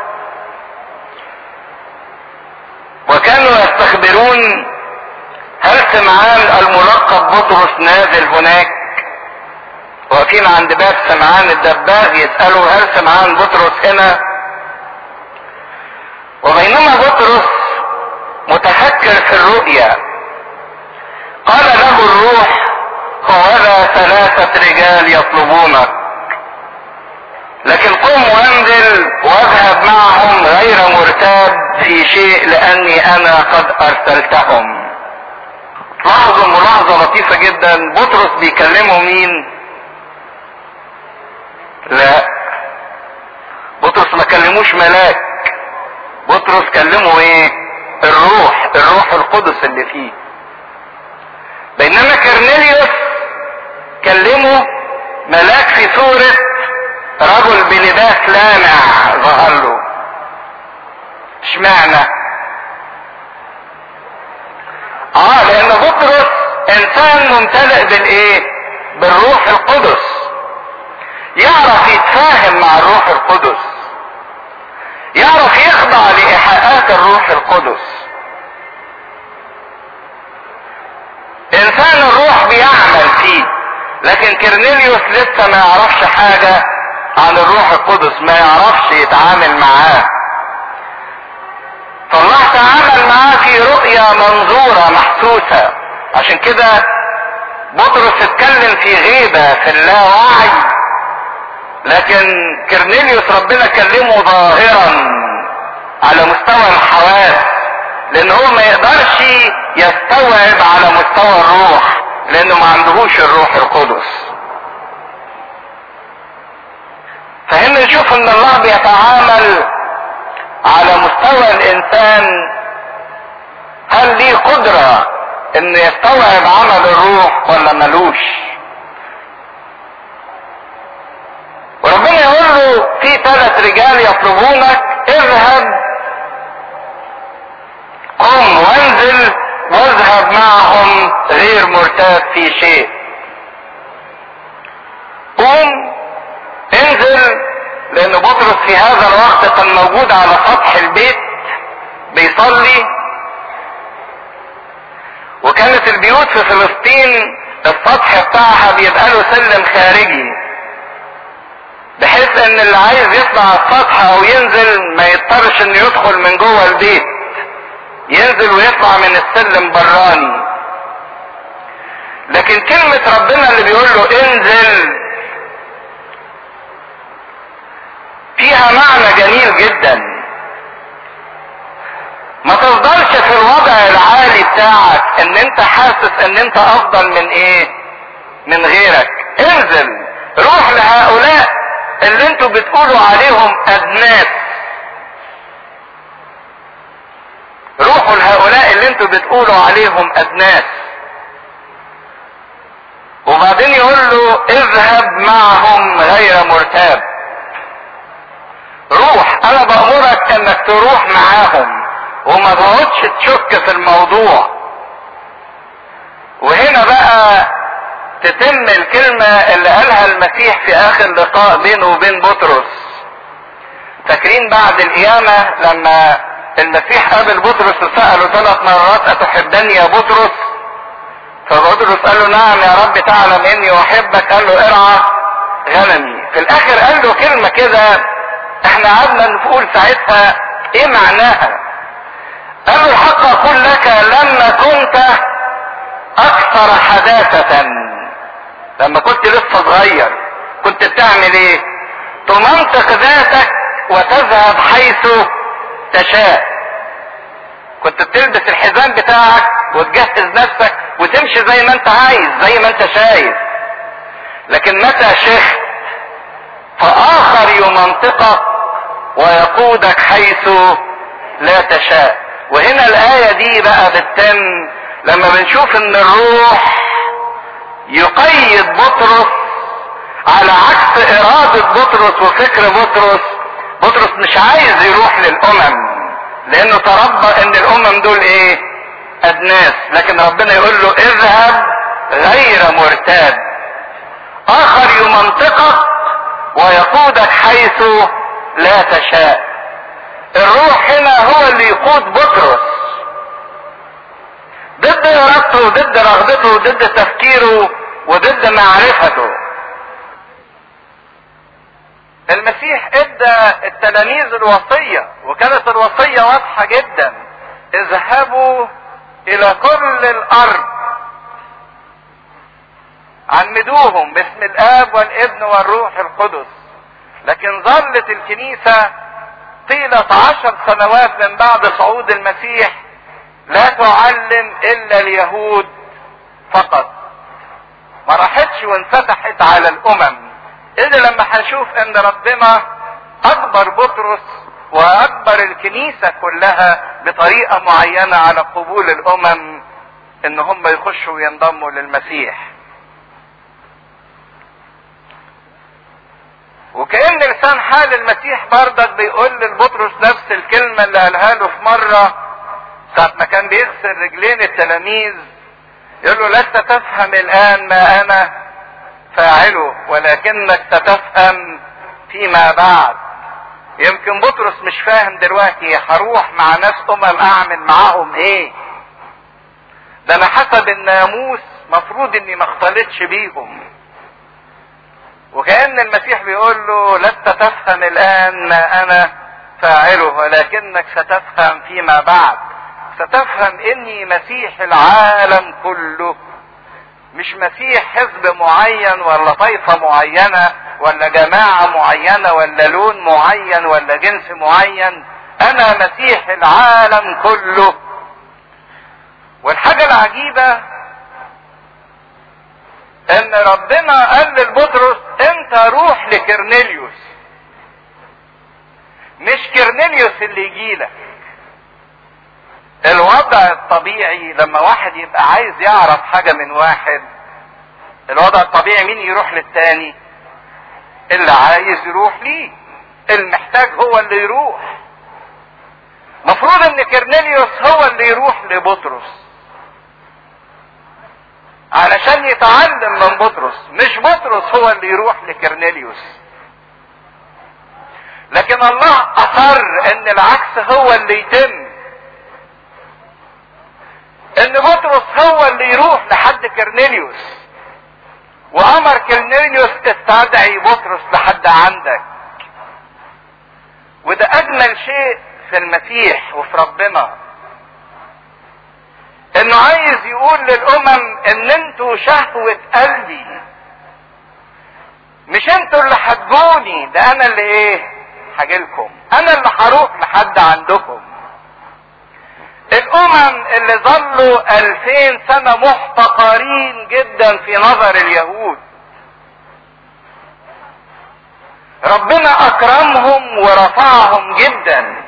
وكانوا يستخبرون هل سمعان الملقب بطرس نازل هناك؟ واقفين عند باب سمعان الدباغ يسألوا هل سمعان بطرس هنا؟ وبينما بطرس متفكر في الرؤيا قال له الروح هوذا ثلاثة رجال يطلبونك، لكن قم وانزل واذهب معهم غير مرتاب في شيء لاني انا قد ارسلتهم. لاحظوا ملاحظة لطيفة جدا، بطرس بيكلمه مين؟ لا، بطرس ما كلموش ملاك، بطرس كلمه ايه؟ الروح، الروح القدس اللي فيه. بينما كرنيليوس كلمه ملاك في صورة رجل بلباس لامع ظهر له. اشمعنى؟ اه لان بطرس انسان ممتلئ بالايه؟ بالروح القدس، يعرف يتفاهم مع الروح القدس، يعرف يخضع لإيحاءات الروح القدس. انسان الروح بيعمل فيه، لكن كرنيليوس لسه ما يعرفش حاجة عن الروح القدس، ما يعرفش يتعامل معاه. فالله تعامل معاه في رؤية منظورة محسوسة. عشان كده بطرس اتكلم في غيبة في اللاوعي، لكن كرنيليوس ربنا كلمه ظاهرا على مستوى الحواس، لان هو ما يقدرش يستوعب على مستوى الروح، لانه ما عندهوش الروح القدس. فهنا نشوف ان الله بيتعامل على مستوى الانسان، هل ليه قدرة انه يستوعب عمل الروح ولا ملوش. وربنا يقول له في ثلاث رجال يطلبونك، اذهب قم وانزل واذهب معهم غير مرتاب في شيء. قم انزل، لان بطرس في هذا الوقت كان موجود على سطح البيت بيصلي، وكانت البيوت في فلسطين السطح بتاعها بيبقى له سلم خارجي، بحيث ان اللي عايز يطلع السطح او ينزل ما يضطرش انه يدخل من جوه البيت، ينزل ويطلع من السلم براني. لكن كلمة ربنا اللي بيقول له انزل فيها معنى جميل جدا. ما تفضلش في الوضع العالي بتاعك ان انت حاسس ان انت افضل من ايه، من غيرك. انزل روح لهؤلاء اللي انتوا بتقولوا عليهم ادناس، روحوا لهؤلاء اللي انتوا بتقولوا عليهم ادناس. وبعدين يقول له اذهب معهم غير مرتاب. روح، انا بأمرك انك تروح معاهم وما تقعدش تشك في الموضوع. وهنا بقى تتم الكلمة اللي قالها المسيح في اخر لقاء بينه وبين بطرس. فاكرين بعد القيامة لما المسيح قابل بطرس وسأله ثلاث مرات اتحبني يا بطرس؟ فبطرس قال له نعم يا رب تعلم اني احبك. قال له ارعى غنمي. في الاخر قال له كلمة كده احنا قعدنا نقول ساعتها ايه معناها. قال له الحق اقول لك لما كنت اكثر حداثة، لما كنت لسه صغير كنت بتعمل ايه؟ تمنطق ذاتك وتذهب حيث تشاء. كنت بتلبس الحزام بتاعك وتجهز نفسك وتمشي زي ما انت عايز، زي ما انت شايف. لكن متى شئت فآخر يمنطقك ويقودك حيث لا تشاء. وهنا الآية دي بقى بتتم لما بنشوف ان الروح يقيد بطرس على عكس إرادة بطرس وفكر بطرس. بطرس مش عايز يروح للأمم لأنه تربى ان الأمم دول ايه؟ أدناس. لكن ربنا يقول له اذهب غير مرتاب، آخر يمنطقك ويقودك حيث لا تشاء. الروح هنا هو اللي يقود بطرس ضد ارادته وضد رغبته وضد تفكيره وضد معرفته. المسيح ادى التلاميذ الوصية، وكانت الوصية واضحة جدا: اذهبوا الى كل الارض عمدوهم باسم الاب والابن والروح القدس. لكن ظلت الكنيسة طيلة عشر سنوات من بعد صعود المسيح لا تعلم الا اليهود فقط، ما راحتش وانفتحت على الامم. الا لما هنشوف ان ربنا اجبر بطرس واجبر الكنيسة كلها بطريقة معينة على قبول الامم ان هم يخشوا وينضموا للمسيح. وكأن لسان حال المسيح بردك بيقول للبطرس نفس الكلمة اللي قالها له في مرة ساعة ما كان بيغسل رجلين التلاميذ، يقول له لست تفهم الآن ما أنا فاعله ولكنك ستفهم فيما بعد. يمكن بطرس مش فاهم دلوقتي هروح مع ناس أمم أعمل معاهم إيه؟ ده أنا حسب الناموس مفروض إني ما اختلطش بيهم. وكأن المسيح بيقول له لست تفهم الآن ما أنا فاعله ولكنك ستفهم فيما بعد. ستفهم إني مسيح العالم كله، مش مسيح حزب معين ولا طائفة معينة ولا جماعة معينة ولا لون معين ولا جنس معين. أنا مسيح العالم كله. والحاجة العجيبة ان ربنا قال لبطرس انت روح لكرنيليوس، مش كرنيليوس اللي يجيلك. الوضع الطبيعي لما واحد يبقى عايز يعرف حاجة من واحد، الوضع الطبيعي مين يروح للتاني؟ اللي عايز يروح ليه، المحتاج هو اللي يروح. مفروض ان كرنيليوس هو اللي يروح لبطرس علشان يتعلم من بطرس، مش بطرس هو اللي يروح لكرنيليوس. لكن الله اصر ان العكس هو اللي يتم، ان بطرس هو اللي يروح لحد كرنيليوس، وامر كرنيليوس استدعي بطرس لحد عندك. وده اجمل شيء في المسيح وفي ربنا، انه عايز يقول للامم ان انتوا شهوة قلبي، مش انتوا اللي هتجوني، ده انا اللي ايه هجيلكم، انا اللي هروح لحد عندكم. الامم اللي ظلوا الفين سنة محتقرين جدا في نظر اليهود، ربنا اكرمهم ورفعهم جدا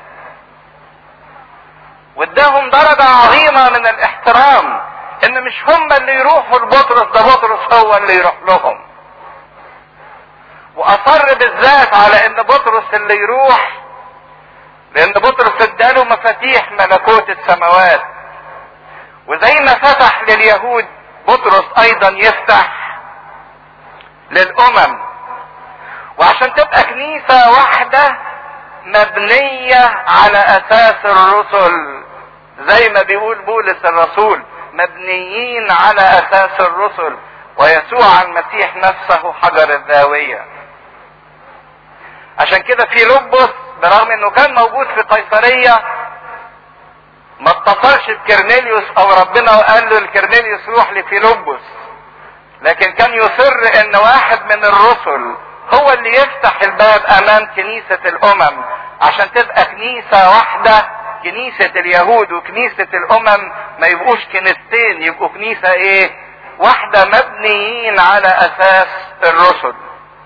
واداهم درجة عظيمة من الاحترام، ان مش هم اللي يروحوا لبطرس، ده بطرس هو اللي يروح لهم. واصر بالذات على ان بطرس اللي يروح، لان بطرس اداله مفاتيح ملكوت السماوات، وزي ما فتح لليهود بطرس ايضا يفتح للامم. وعشان تبقى كنيسة واحدة مبنية على اساس الرسل، زي ما بيقول بولس الرسول مبنيين على اساس الرسل، ويسوع المسيح نفسه حجر الزاوية. عشان كده في لبس برغم انه كان موجود في قيصرية ما اتصلش بكرنيليوس او ربنا وقال له لكرنيليوس روح لفيلبس، لكن كان يصر ان واحد من الرسل هو اللي يفتح الباب امام كنيسة الامم، عشان تبقى كنيسة واحدة، كنيسة اليهود وكنيسة الامم ما يبقوش كنيستين، يبقوا كنيسة ايه واحدة مبنيين على اساس الرسل.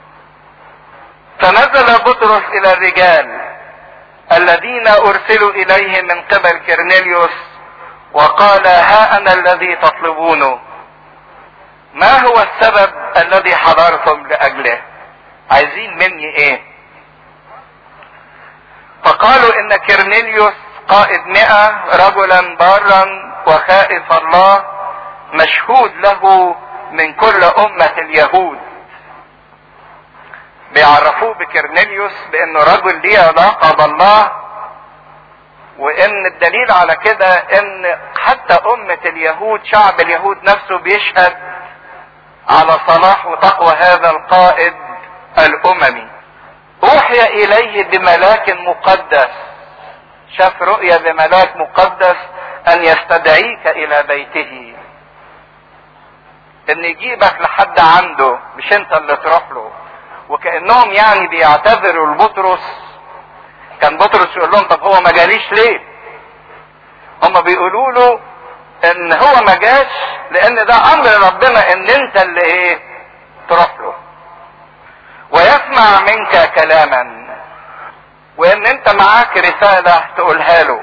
فنزل بطرس الى الرجال الذين ارسلوا اليه من قبل كرنيليوس وقال ها انا الذي تطلبونه، ما هو السبب الذي حضرتم لاجله؟ عايزين مني ايه؟ فقالوا ان كرنيليوس قائد مئة رجلا بارا وخائف الله مشهود له من كل امة اليهود. بيعرفوه بكرنيليوس بانه رجل ليه علاقة بالله، وان الدليل على كده ان حتى امة اليهود شعب اليهود نفسه بيشهد على صلاح وتقوى هذا القائد الاممي. اوحي اليه بملاك مقدس، شاف رؤيا بملاك مقدس ان يستدعيك الى بيته، ان يجيبك لحد عنده مش انت اللي تروح له. وكأنهم يعني بيعتذروا لبطرس، كان بطرس يقول لهم طب هو ما جاليش ليه؟ هم بيقولوا له ان هو ما جاش لان ده امر ربنا ان انت اللي ايه تروح له ويسمع منك كلاما، وان انت معاك رسالة تقولها له.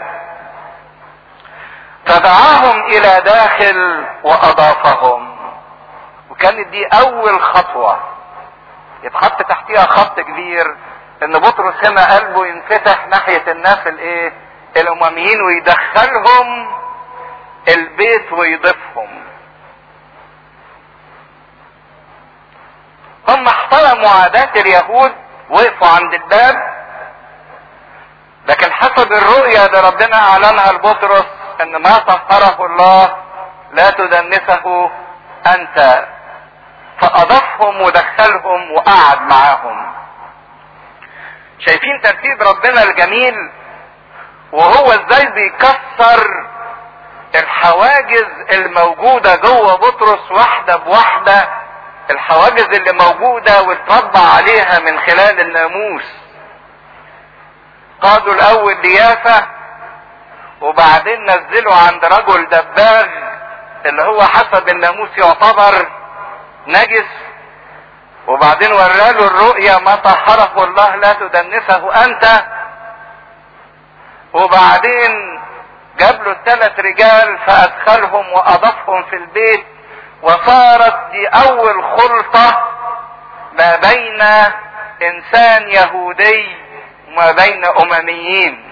فدعاهم الى داخل واضافهم، وكانت دي اول خطوة يتحط تحتيها خط كبير، ان بطرس هنا قلبه ينفتح ناحية الناس الايه الامميين ويدخلهم البيت ويضيفهم. هم احترموا عادات اليهود وقفوا عند الباب، لكن حسب الرؤية اللي ربنا اعلنها لبطرس ان ما طهره الله لا تدنسه انت، فاضافهم ودخلهم وقعد معاهم. شايفين ترتيب ربنا الجميل وهو ازاي بيكسر الحواجز الموجودة جوه بطرس واحدة بواحدة، الحواجز اللي موجودة واتربى عليها من خلال الناموس. قادوا الاول ليافة وبعدين نزلوا عند رجل دباغ اللي هو حسب الناموس يعتبر نجس، وبعدين وراله الرؤية ما طهره الله لا تدنسه انت، وبعدين جاب له الثلاث رجال فادخلهم واضافهم في البيت، وصارت دي اول خلطة ما بين انسان يهودي وما بين امميين.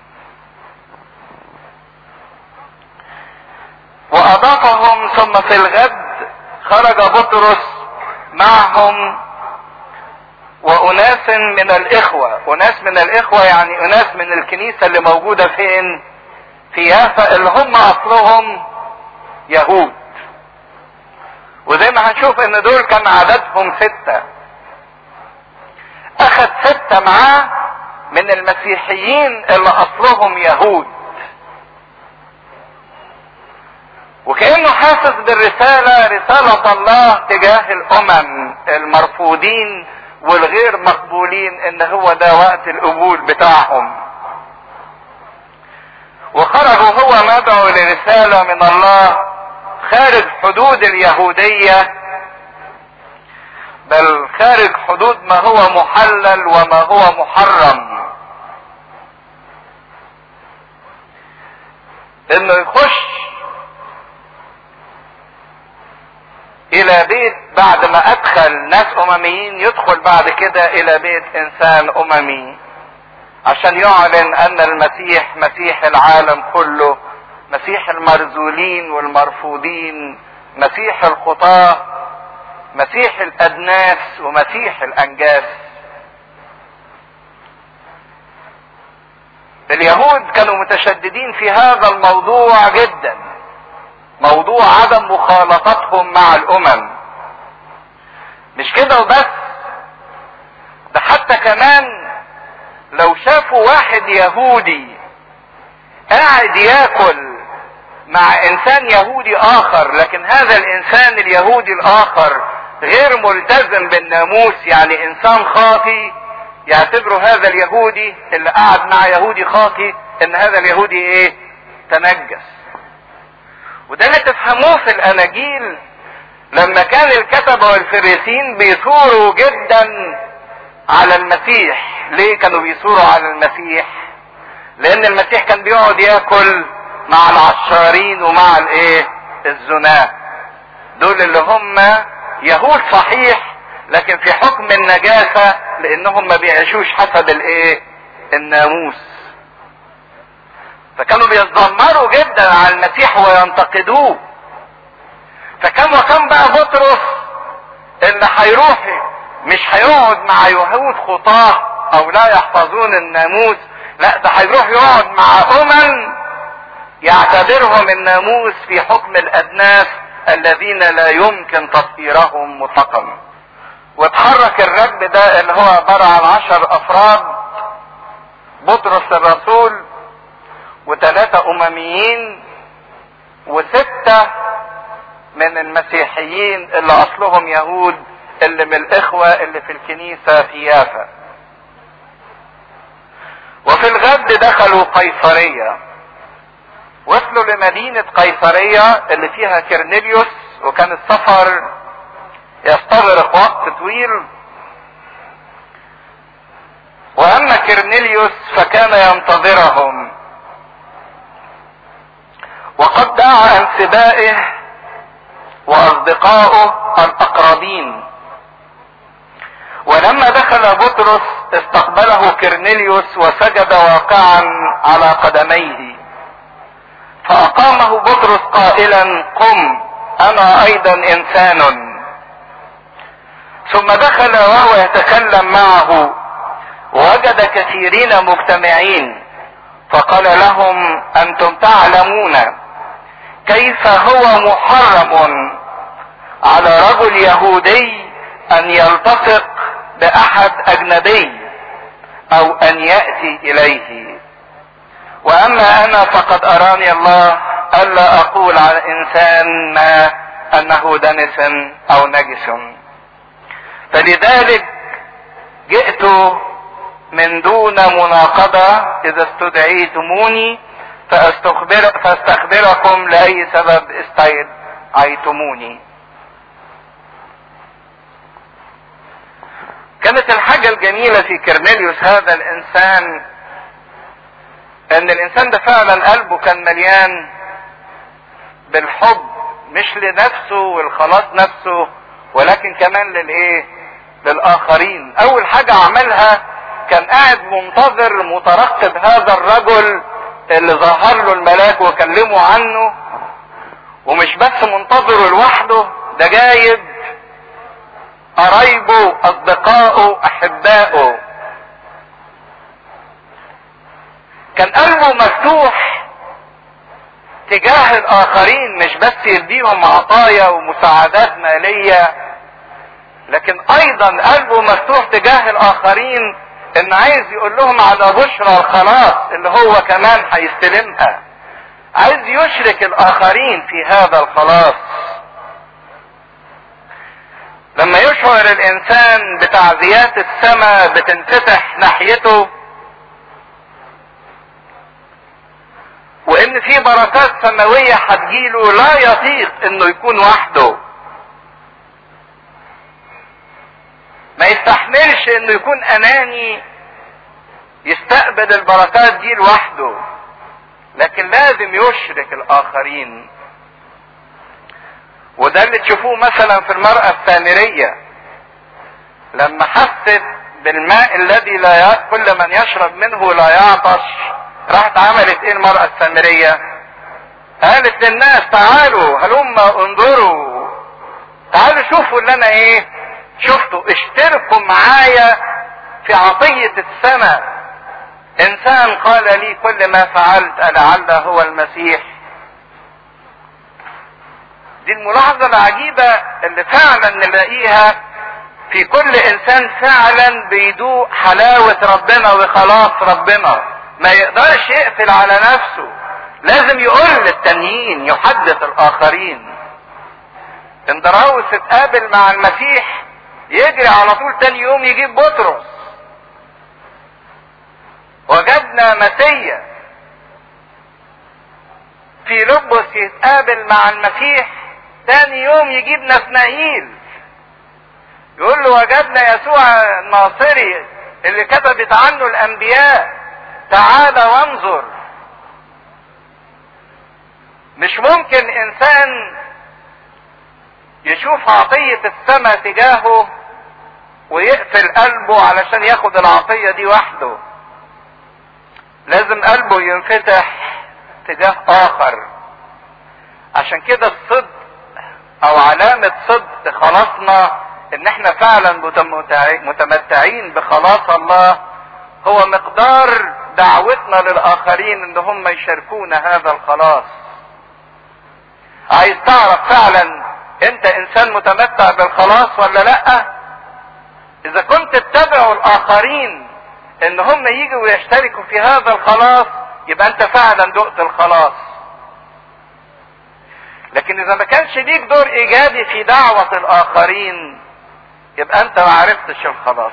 واضافهم، ثم في الغد خرج بطرس معهم واناس من الاخوة. اناس من الاخوة يعني اناس من الكنيسة اللي موجودة فين؟ في يافا، اللي هم اصلهم يهود. وزي ما هنشوف ان دول كان عددهم ستة، اخذ ستة معاه من المسيحيين اللي اصلهم يهود، وكأنه حاسس بالرسالة، رسالة الله تجاه الامم المرفوضين والغير مقبولين، ان هو ده وقت القبول بتاعهم. وخرجوا هو مدعو لرسالة من الله خارج حدود اليهودية، بل خارج حدود ما هو محلل وما هو محرم، انه يخش الى بيت بعد ما ادخل ناس امميين، يدخل بعد كده الى بيت انسان اممي عشان يعلن ان المسيح مسيح العالم كله، مسيح المرذولين والمرفوضين، مسيح الخطاة، مسيح الادناس ومسيح الانجاس. اليهود كانوا متشددين في هذا الموضوع جدا، موضوع عدم مخالطتهم مع الامم. مش كده وبس، ده حتى كمان لو شافوا واحد يهودي قاعد ياكل مع انسان يهودي اخر، لكن هذا الانسان اليهودي الاخر غير ملتزم بالناموس، يعني انسان خاطي، يعتبروا هذا اليهودي اللي قاعد مع يهودي خاطي ان هذا اليهودي ايه؟ تنجس. وده اللي تفهموه في الاناجيل لما كان الكتبة والفريسين بيثوروا جدا على المسيح. ليه كانوا بيثوروا على المسيح؟ لان المسيح كان بيقعد ياكل مع العشارين ومع الايه؟ الزناه. دول اللي هم يهود صحيح، لكن في حكم النجاسة لانهم ما بيعيشوش حسب الايه؟ الناموس. فكانوا بيتذمروا جدا على المسيح وينتقدوه. فكان وكان بقى بطرس اللي هيروح مش هيقعد مع يهود خطاه او لا يحفظون الناموس، لا ده هيروح يقعد مع امم يعتبرهم الناموس في حكم الادناس الذين لا يمكن تطهيرهم مطلقا. واتحرك الركب ده اللي هو عبارة عن عشر افراد، بطرس الرسول وثلاثة امميين وستة من المسيحيين اللي اصلهم يهود، اللي من الاخوة اللي في الكنيسة في يافا. وفي الغد دخلوا قيصرية، وصلوا لمدينة قيصرية اللي فيها كرنيليوس، وكان السفر يستغرق وقت طويل. واما كرنيليوس فكان ينتظرهم، وقد دعا انسبائه واصدقائه الاقربين. ولما دخل بطرس استقبله كرنيليوس وسجد واقعا على قدميه، فاقامه بطرس قائلا: قم، انا ايضا انسان. ثم دخل وهو يتكلم معه ووجد كثيرين مجتمعين، فقال لهم: انتم تعلمون كيف هو محرم على رجل يهودي ان يلتصق باحد اجنبي او ان يأتي اليه، واما انا فقد اراني الله الا اقول على انسان ما انه دنس او نجس. فلذلك جئت من دون مناقضة اذا استدعيتموني فاستخبر فاستخبركم لاي سبب استدعيتموني. كانت الحاجة الجميلة في كرنيليوس هذا الانسان ان الانسان ده فعلا قلبه كان مليان بالحب، مش لنفسه والخلاص نفسه، ولكن كمان للايه؟ للاخرين. اول حاجة عملها كان قاعد منتظر مترقب هذا الرجل اللي ظهر له الملاك وكلمه عنه، ومش بس منتظره لوحده، ده جايب قرايبه اصدقائه احبائه. كان قلبه مفتوح تجاه الاخرين، مش بس يديهم عطايا ومساعدات مالية، لكن ايضا قلبه مفتوح تجاه الاخرين، ان عايز يقول لهم على بشرى الخلاص اللي هو كمان هيستلمها، عايز يشرك الاخرين في هذا الخلاص. لما يشعر الانسان بتعزيات السماء بتنفتح ناحيته، وان في بركات سماوية هتجيله، لا يطيق انه يكون وحده، ما يستحملش انه يكون اناني يستقبل البركات دي لوحده، لكن لازم يشرك الاخرين. وده اللي تشوفوه مثلا في المرأة السامرية لما حست بالماء الذي لا ي... كل من يشرب منه لا يعطش، راحت عملت ايه المرأة السامرية؟ قالت للناس تعالوا هلم انظروا، تعالوا شوفوا اللي انا ايه شفتوا، اشتركوا معايا في عطية السماء. انسان قال لي كل ما فعلت لعل هو المسيح. دي الملاحظة العجيبة اللي فعلا نلاقيها في كل انسان فعلا بيدوق حلاوة ربنا وخلاص ربنا، ما يقدرش يقفل على نفسه، لازم يقول للتانيين، يحدث الاخرين. اندراوس اتقابل مع المسيح، يجري على طول تاني يوم يجيب بطرس. وجدنا مسيا في لبس يتقابل مع المسيح، تاني يوم يجيب نثنائيل يقول له وجدنا يسوع الناصري اللي كتبت عنه الانبياء، تعال وانظر. مش ممكن انسان يشوف عطية السماء تجاهه ويقفل قلبه علشان ياخد العطية دي وحده، لازم قلبه ينفتح تجاه اخر. عشان كده الصدق او علامة صدق خلاصنا ان احنا فعلا متمتعين بخلاص الله، هو مقدار دعوتنا للاخرين ان هم يشاركونا هذا الخلاص. عايز تعرف فعلا انت انسان متمتع بالخلاص ولا لا؟ اذا كنت تتبعوا الاخرين ان هم يجوا ويشتركوا في هذا الخلاص، يبقى انت فعلا دقت الخلاص. لكن اذا ما كانش ليك دور ايجابي في دعوة الاخرين، يبقى انت ما عرفتش الخلاص.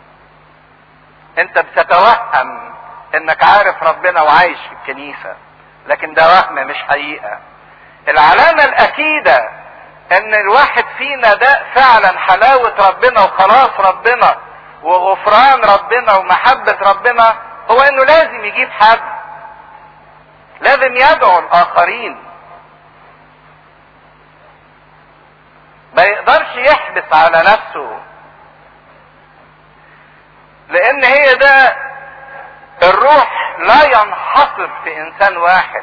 انت بتتوهم انك عارف ربنا وعايش في الكنيسة، لكن ده وهم مش حقيقة. العلامة الاكيدة ان الواحد فينا ده فعلا حلاوة ربنا وخلاص ربنا وغفران ربنا ومحبة ربنا، هو انه لازم يجيب حد، لازم يدعو الاخرين، ما يقدرش يحبس على نفسه، لان هي ده الروح لا ينحصر في انسان واحد.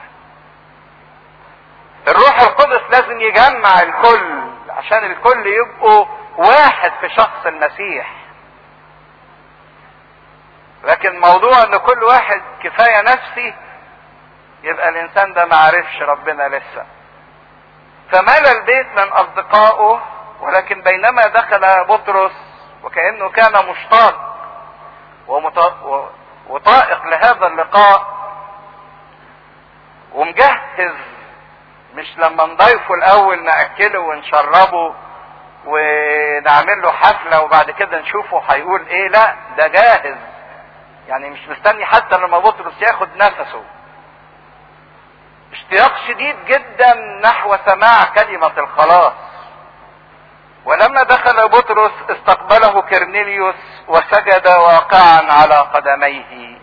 الروح القدس لازم يجمع الكل عشان الكل يبقوا واحد في شخص المسيح. لكن موضوع ان كل واحد كفاية نفسي، يبقى الانسان ده ما عرفش ربنا لسه. فملى البيت من اصدقائه، ولكن بينما دخل بطرس وكأنه كان مشتاق وطائق لهذا اللقاء ومجهز، مش لما نضيفه الاول ناكله ونشربه ونعمل له حفله وبعد كده نشوفه هيقول ايه، لا ده جاهز، يعني مش مستني حتى لما بطرس ياخد نفسه. اشتياق شديد جدا نحو سماع كلمة الخلاص. ولما دخل بطرس استقبله كرنيليوس وسجد واقعا على قدميه.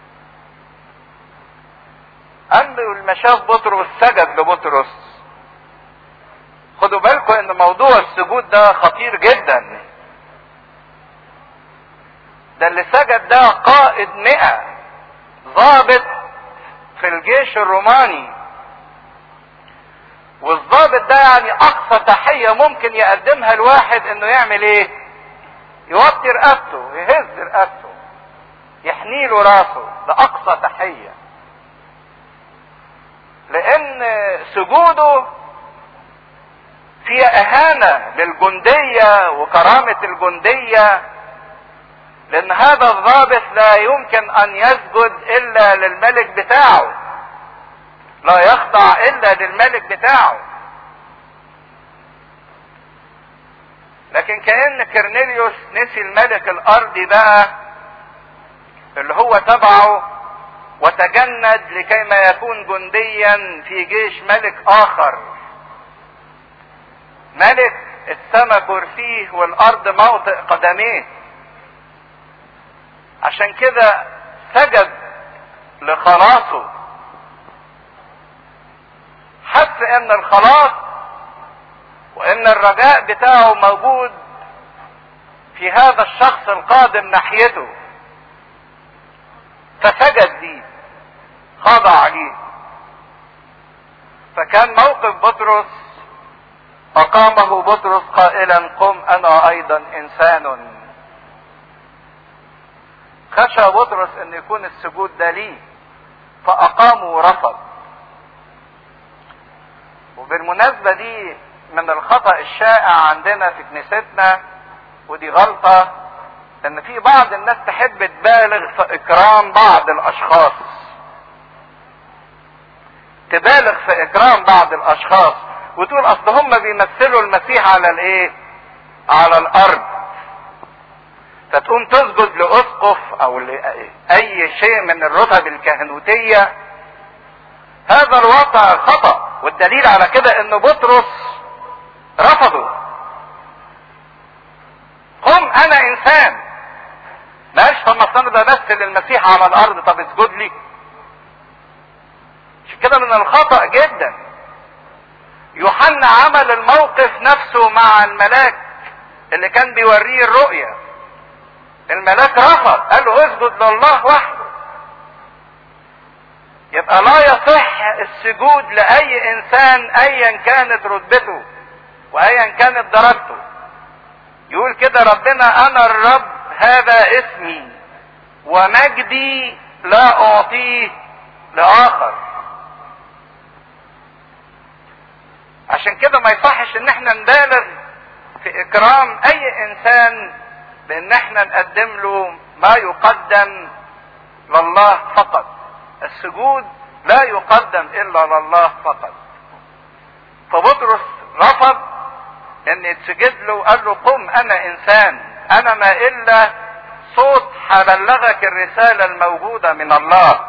عنده لما شاف بطرس سجد لبطرس. خدوا بالكم ان موضوع السجود ده خطير جدا. ده اللي سجد ده قائد مئة، ضابط في الجيش الروماني، والضابط ده يعني اقصى تحية ممكن يقدمها الواحد انه يعمل ايه؟ يوطي رقبته، يهز رقبته، يحنيله راسه، ده اقصى تحية. لان سجوده فيها اهانة للجندية وكرامة الجندية، لان هذا الضابط لا يمكن ان يسجد الا للملك بتاعه، لا يخضع الا للملك بتاعه. لكن كأن كرنيليوس نسي الملك الارضي بقى اللي هو تبعه، وتجند لكي ما يكون جنديا في جيش ملك اخر، ملك السماء كرسيه والارض موطئ قدميه. عشان كده سجد لخلاصه، حس ان الخلاص وان الرجاء بتاعه موجود في هذا الشخص القادم ناحيته، فسجد ليه، خضع ليه. فكان موقف بطرس اقامه بطرس قائلا قم انا ايضا انسان. خشى بطرس ان يكون السجود ده ليه فاقامه ورفض. وبالمناسبة دي من الخطأ الشائع عندنا في كنيستنا، ودي غلطة، ان في بعض الناس تحب تبالغ في اكرام بعض الاشخاص، تبالغ في اكرام بعض الاشخاص وتقول اصل هم بيمثلوا المسيح على الايه؟ على الارض، فتقوم تسجد لاسقف او لاي شيء من الرتب الكهنوتية. هذا الواقع خطأ، والدليل على كده ان بطرس رفضه. قم انا انسان، ماش طب انا بمثل المسيح على الارض، طب اسجد لي. عشان كده من الخطأ جدا. يوحنا عمل الموقف نفسه مع الملاك اللي كان بيوريه الرؤية، الملاك رفض، قال له اسجد لله وحده. يبقى لا يصح السجود لاي انسان ايا كانت رتبته وايا كانت درجته. يقول كده ربنا انا الرب هذا اسمي ومجدي لا اعطيه لاخر. عشان كده ما يصحش ان احنا نبالغ في اكرام اي انسان بان احنا نقدم له ما يقدم لله فقط. السجود لا يقدم الا لله فقط. فبطرس رفض ان يتسجد له وقال له قم انا انسان، انا ما الا صوت هبلغك الرسالة الموجودة من الله.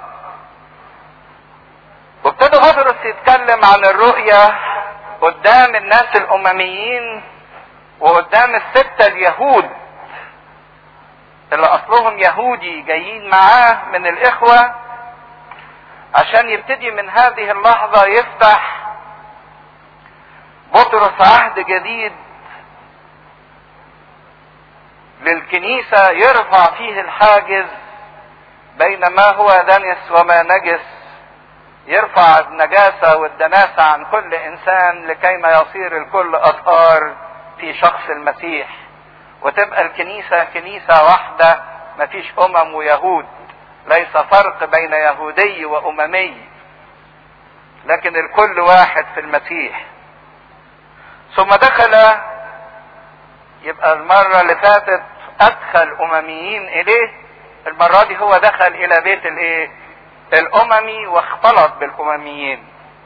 وابتدى بطرس يتكلم عن الرؤية قدام الناس الامميين وقدام الستة اليهود اللي اصلهم يهودي جايين معاه من الاخوة، عشان يبتدي من هذه اللحظة يفتح بطرس عهد جديد للكنيسة، يرفع فيه الحاجز بين ما هو دنس وما نجس، يرفع النجاسة والدناسة عن كل انسان لكي ما يصير الكل اطهار في شخص المسيح، وتبقى الكنيسة كنيسة واحدة، مفيش امم ويهود، ليس فرق بين يهودي واممي، لكن الكل واحد في المسيح. ثم دخل، يبقى المرة اللي فاتت ادخل امميين اليه، المرة دي هو دخل الى بيت الايه؟ الاممي، واختلط بالامميين.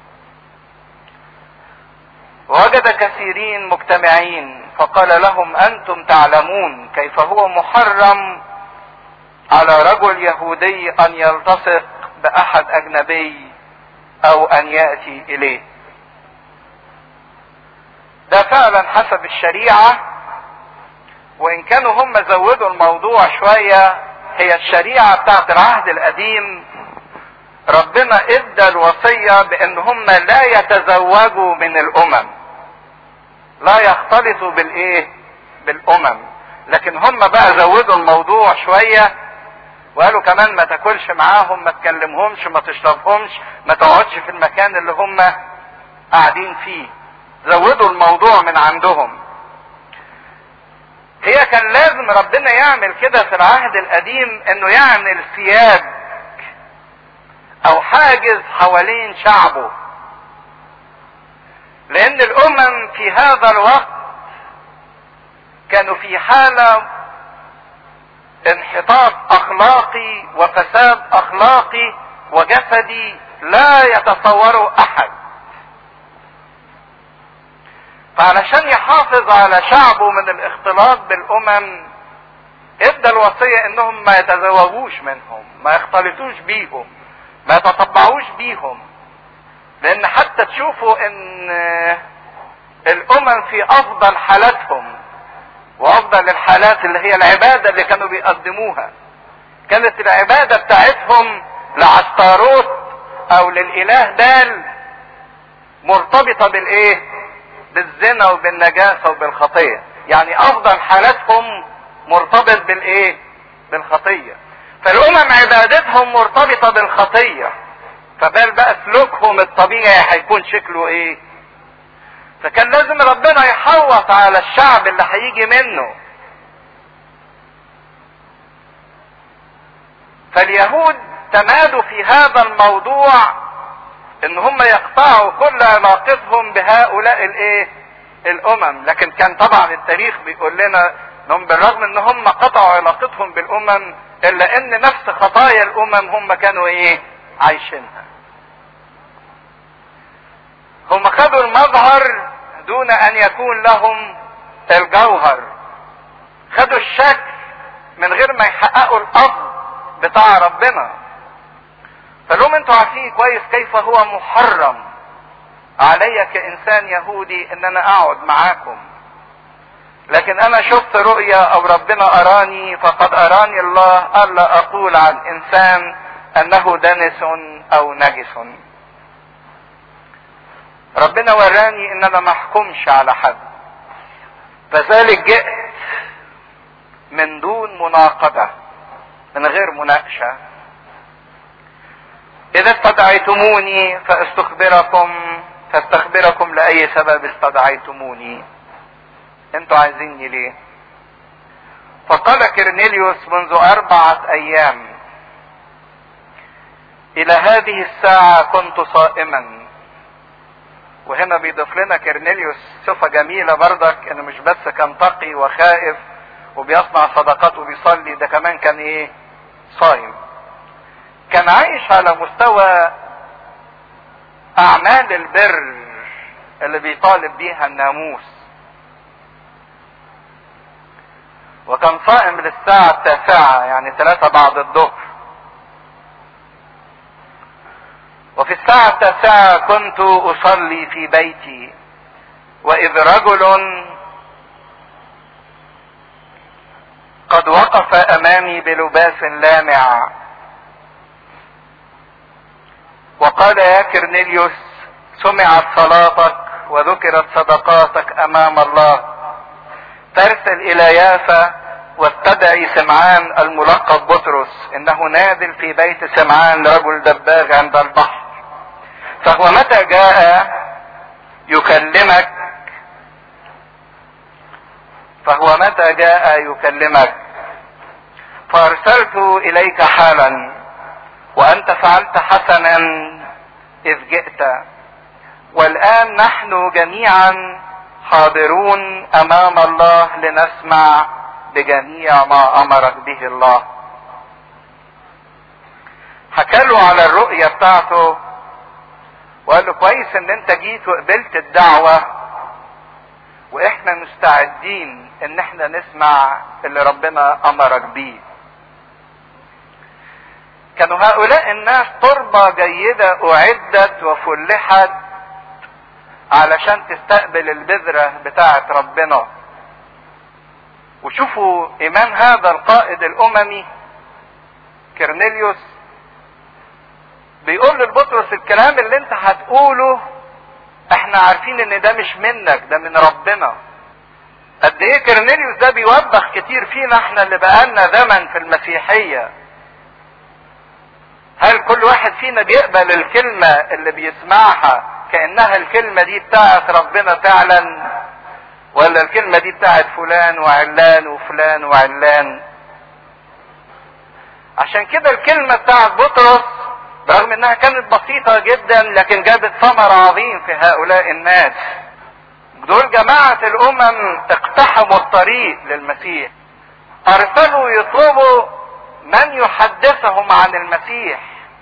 وجد كثيرين مجتمعين فقال لهم انتم تعلمون كيف هو محرم على رجل يهودي ان يلتصق باحد اجنبي او ان يأتي اليه. ده فعلا حسب الشريعة، وان كانوا هم زودوا الموضوع شوية. هي الشريعة بتاعت العهد القديم ربنا ادى الوصية بان هم لا يتزوجوا من الامم، لا يختلطوا بالايه بالامم. لكن هم بقى زودوا الموضوع شوية وقالوا كمان ما تاكلش معاهم، ما تكلمهمش، ما تشربهمش، ما تقعدش في المكان اللي هم قاعدين فيه. زودوا الموضوع من عندهم. هي كان لازم ربنا يعمل كده في العهد القديم، انه يعمل سياج او حاجز حوالين شعبه، لان الامم في هذا الوقت كانوا في حالة انحطاط اخلاقي وفساد اخلاقي وجسدي لا يتصوره احد. فعلشان يحافظ على شعبه من الاختلاط بالامم ادى الوصية انهم ما يتزوجوش منهم، ما يختلطوش بيهم، ما يتطبعوش بيهم. لان حتى تشوفوا ان الامم في افضل حالاتهم وافضل الحالات اللي هي العبادة اللي كانوا بيقدموها، كانت العبادة بتاعتهم لعستاروت او للاله بال مرتبطة بالايه؟ بالزنا وبالنجاسة وبالخطية. يعني افضل حالاتهم مرتبط بالايه؟ بالخطية. فالامم عبادتهم مرتبطة بالخطية، فبال بقى سلوكهم الطبيعي هيكون شكله ايه؟ فكان لازم ربنا يحوط على الشعب اللي هيجي منه. فاليهود تمادوا في هذا الموضوع ان هم يقطعوا كل علاقتهم بهؤلاء الايه؟ الامم. لكن كان طبعا التاريخ بيقول لنا انهم بالرغم ان هم قطعوا علاقتهم بالامم الا ان نفس خطايا الامم هم كانوا ايه؟ عايشينها. هم خدوا المظهر دون ان يكون لهم الجوهر، خدوا الشكل من غير ما يحققوا الاصل بتاع ربنا. فلهم انتوا عارفين كويس كيف هو محرم علي كانسان يهودي ان انا اقعد معاكم، لكن انا شفت رؤيا او ربنا اراني، فقد اراني الله الا اقول عن انسان انه دنس او نجس. ربنا وراني ان انا ما احكمش على حد، فذلك جئت من دون مناقضة، من غير مناقشة. اذا استدعيتموني فاستخبركم فاستخبركم لاي سبب استدعيتموني. انتوا عايزيني ليه؟ فقال كرنيليوس منذ اربعة ايام الى هذه الساعة كنت صائما. وهنا بيضيف لنا كرنيليوس صفة جميلة بردك، انه مش بس كان تقي وخائف وبيصنع صدقات وبيصلي، ده كمان كان ايه؟ صايم. كان عايش على مستوى اعمال البر اللي بيطالب بيها الناموس، وكان صائم للساعة التاسعة يعني ثلاثة بعد الظهر. وفي الساعة التاسعة كنت اصلي في بيتي، واذ رجل قد وقف امامي بلباس لامع وقال: يا كرنيليوس، سمعت صلاتك وذكرت صدقاتك امام الله، ترسل الى يافا واستدعي سمعان الملقب بطرس، انه نازل في بيت سمعان رجل دباغ عند البحر، فهو متى جاء يكلمك فهو متى جاء يكلمك فارسلت اليك حالا، وانت فعلت حسنا اذ جئت، والان نحن جميعا حاضرون امام الله لنسمع بجميع ما امرك به الله. حكاله على الرؤية بتاعته وقال له: كويس ان انت جيت وقبلت الدعوة، واحنا مستعدين ان احنا نسمع اللي ربنا امرك بيه. كانوا هؤلاء الناس تربة جيدة اعدت وفلحت علشان تستقبل البذرة بتاعة ربنا. وشوفوا ايمان هذا القائد الاممي كرنيليوس، بيقول لبطرس الكلام اللي انت هتقوله احنا عارفين ان ده مش منك، ده من ربنا. قد ايه كرنيليوس ده بيوبخ كتير فينا احنا اللي بقالنا زمن في المسيحية. هل كل واحد فينا بيقبل الكلمة اللي بيسمعها كأنها الكلمة دي بتاعت ربنا فعلا، ولا الكلمة دي بتاعت فلان وعلان وفلان وعلان؟ عشان كده الكلمة بتاعت بطرس برغم انها كانت بسيطة جدا لكن جابت ثمر عظيم في هؤلاء الناس. دول جماعة الامم اقتحموا الطريق للمسيح، ارسلوا يطلبوا من يحدثهم عن المسيح.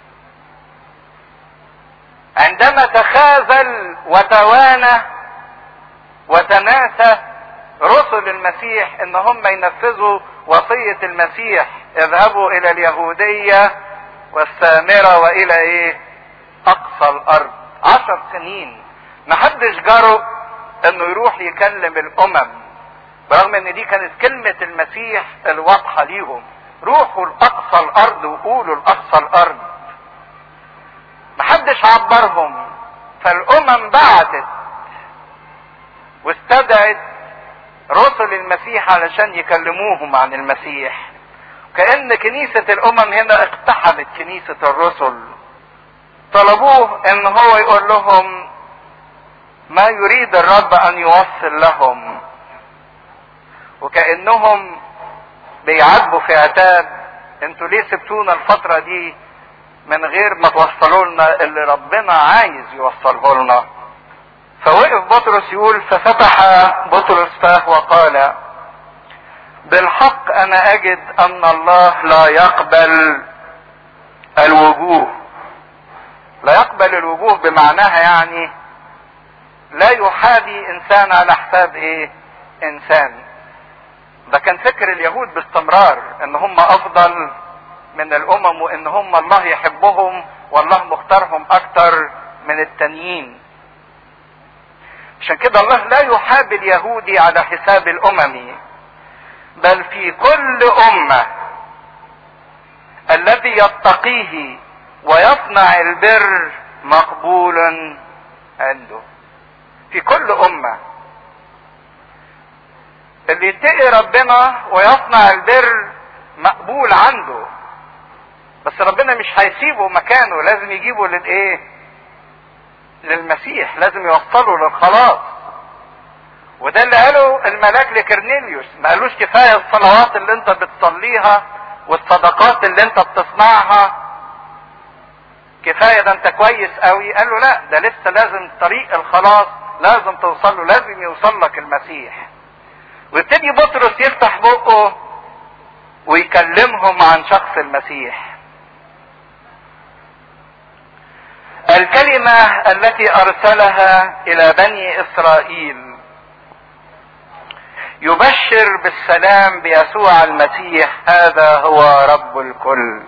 عندما تخاذل وتوانى وتناسى رسل المسيح ان هم ينفذوا وصية المسيح، اذهبوا الى اليهودية والسامرة والى ايه اقصى الارض. عشر سنين محدش جرؤ انه يروح يكلم الامم، برغم ان دي كانت كلمة المسيح الواضحة ليهم، روحوا لاقصى الارض وقولوا لاقصى الارض. محدش عبرهم، فالامم بعتت واستدعت رسل المسيح علشان يكلموهم عن المسيح. كأن كنيسة الامم هنا اقتحمت كنيسة الرسل، طلبوه ان هو يقول لهم ما يريد الرب ان يوصل لهم، وكأنهم بيعاتبوا في عتاب، انتوا ليه سبتونا الفترة دي من غير ما توصلوا لنا اللي ربنا عايز يوصله لنا. فوقف بطرس يقول ففتح بطرس فاه وقال بالحق انا اجد ان الله لا يقبل الوجوه. لا يقبل الوجوه بمعناها يعني لا يحابي انسان على حساب ايه انسان. ده كان فكر اليهود باستمرار ان هم افضل من الامم، وان هم الله يحبهم والله مختارهم اكتر من التانيين. عشان كده الله لا يحابي اليهودي على حساب الاممي، بل في كل امة الذي يتقيه ويصنع البر مقبول عنده. في كل امة اللي يتقي ربنا ويصنع البر مقبول عنده، بس ربنا مش هيسيبه مكانه، لازم يجيبه للايه للمسيح، لازم يوصله للخلاص. وده اللي قاله الملاك لكرنيليوس، ما قالوش كفايه الصلوات اللي انت بتصليها والصدقات اللي انت بتصنعها كفايه، ده انت كويس قوي. قال له لا، ده لسه لازم طريق الخلاص لازم توصل له، لازم يوصل لك المسيح. ويبتدي بطرس يفتح بقه ويكلمهم عن شخص المسيح. الكلمة التي ارسلها الى بني اسرائيل يبشر بالسلام بيسوع المسيح، هذا هو رب الكل.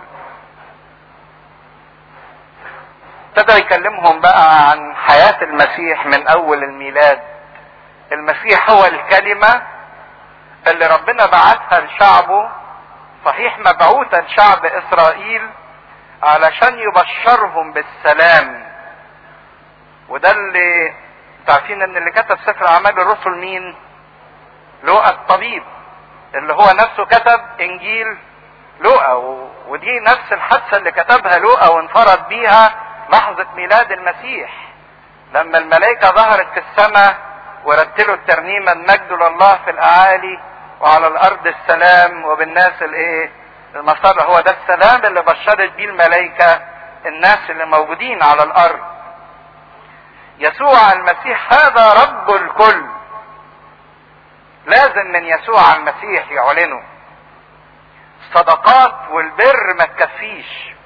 ابتدى يكلمهم بقى عن حياة المسيح من اول الميلاد. المسيح هو الكلمة اللي ربنا بعتها لشعبه، صحيح مبعوثة لشعب اسرائيل علشان يبشرهم بالسلام. وده اللي تعرفين ان اللي كتب سفر اعمال الرسل مين؟ لوقا الطبيب، اللي هو نفسه كتب انجيل لوقا. ودي نفس الحادثة اللي كتبها لوقا وانفرد بيها لحظة ميلاد المسيح، لما الملائكة ظهرت في السماء ورتلوا الترنيمة المجد لله في الاعالي وعلى الارض السلام وبالناس الايه المسار. هو ده السلام اللي بشرت بيه الملائكة الناس اللي موجودين على الارض. يسوع المسيح هذا رب الكل، لازم من يسوع المسيح يعلنه. الصدقات والبر ما تكفيش.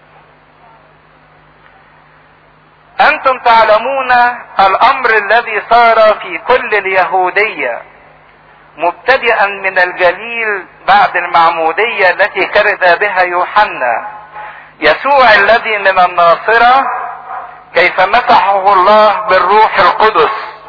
انتم تعلمون الامر الذي صار في كل اليهودية مبتدئا من الجليل بعد المعمودية التي كرز بها يوحنا، يسوع الذي من الناصرة كيف مسحه الله بالروح القدس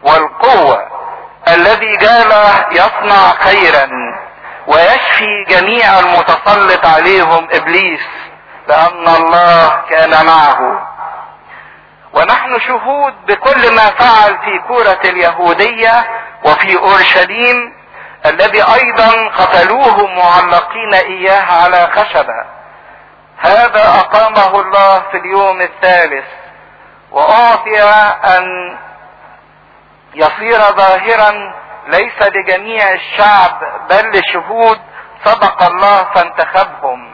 والقوة الذي جال يصنع خيرا ويشفي جميع المتسلط عليهم ابليس، لان الله كان معه. ونحن شهود بكل ما فعل في كورة اليهودية وفي اورشليم، الذي ايضا قتلوه معلقين اياه على خشبة. هذا اقامه الله في اليوم الثالث، واعطي ان يصير ظاهرا ليس لجميع الشعب بل لشهود سبق الله فانتخبهم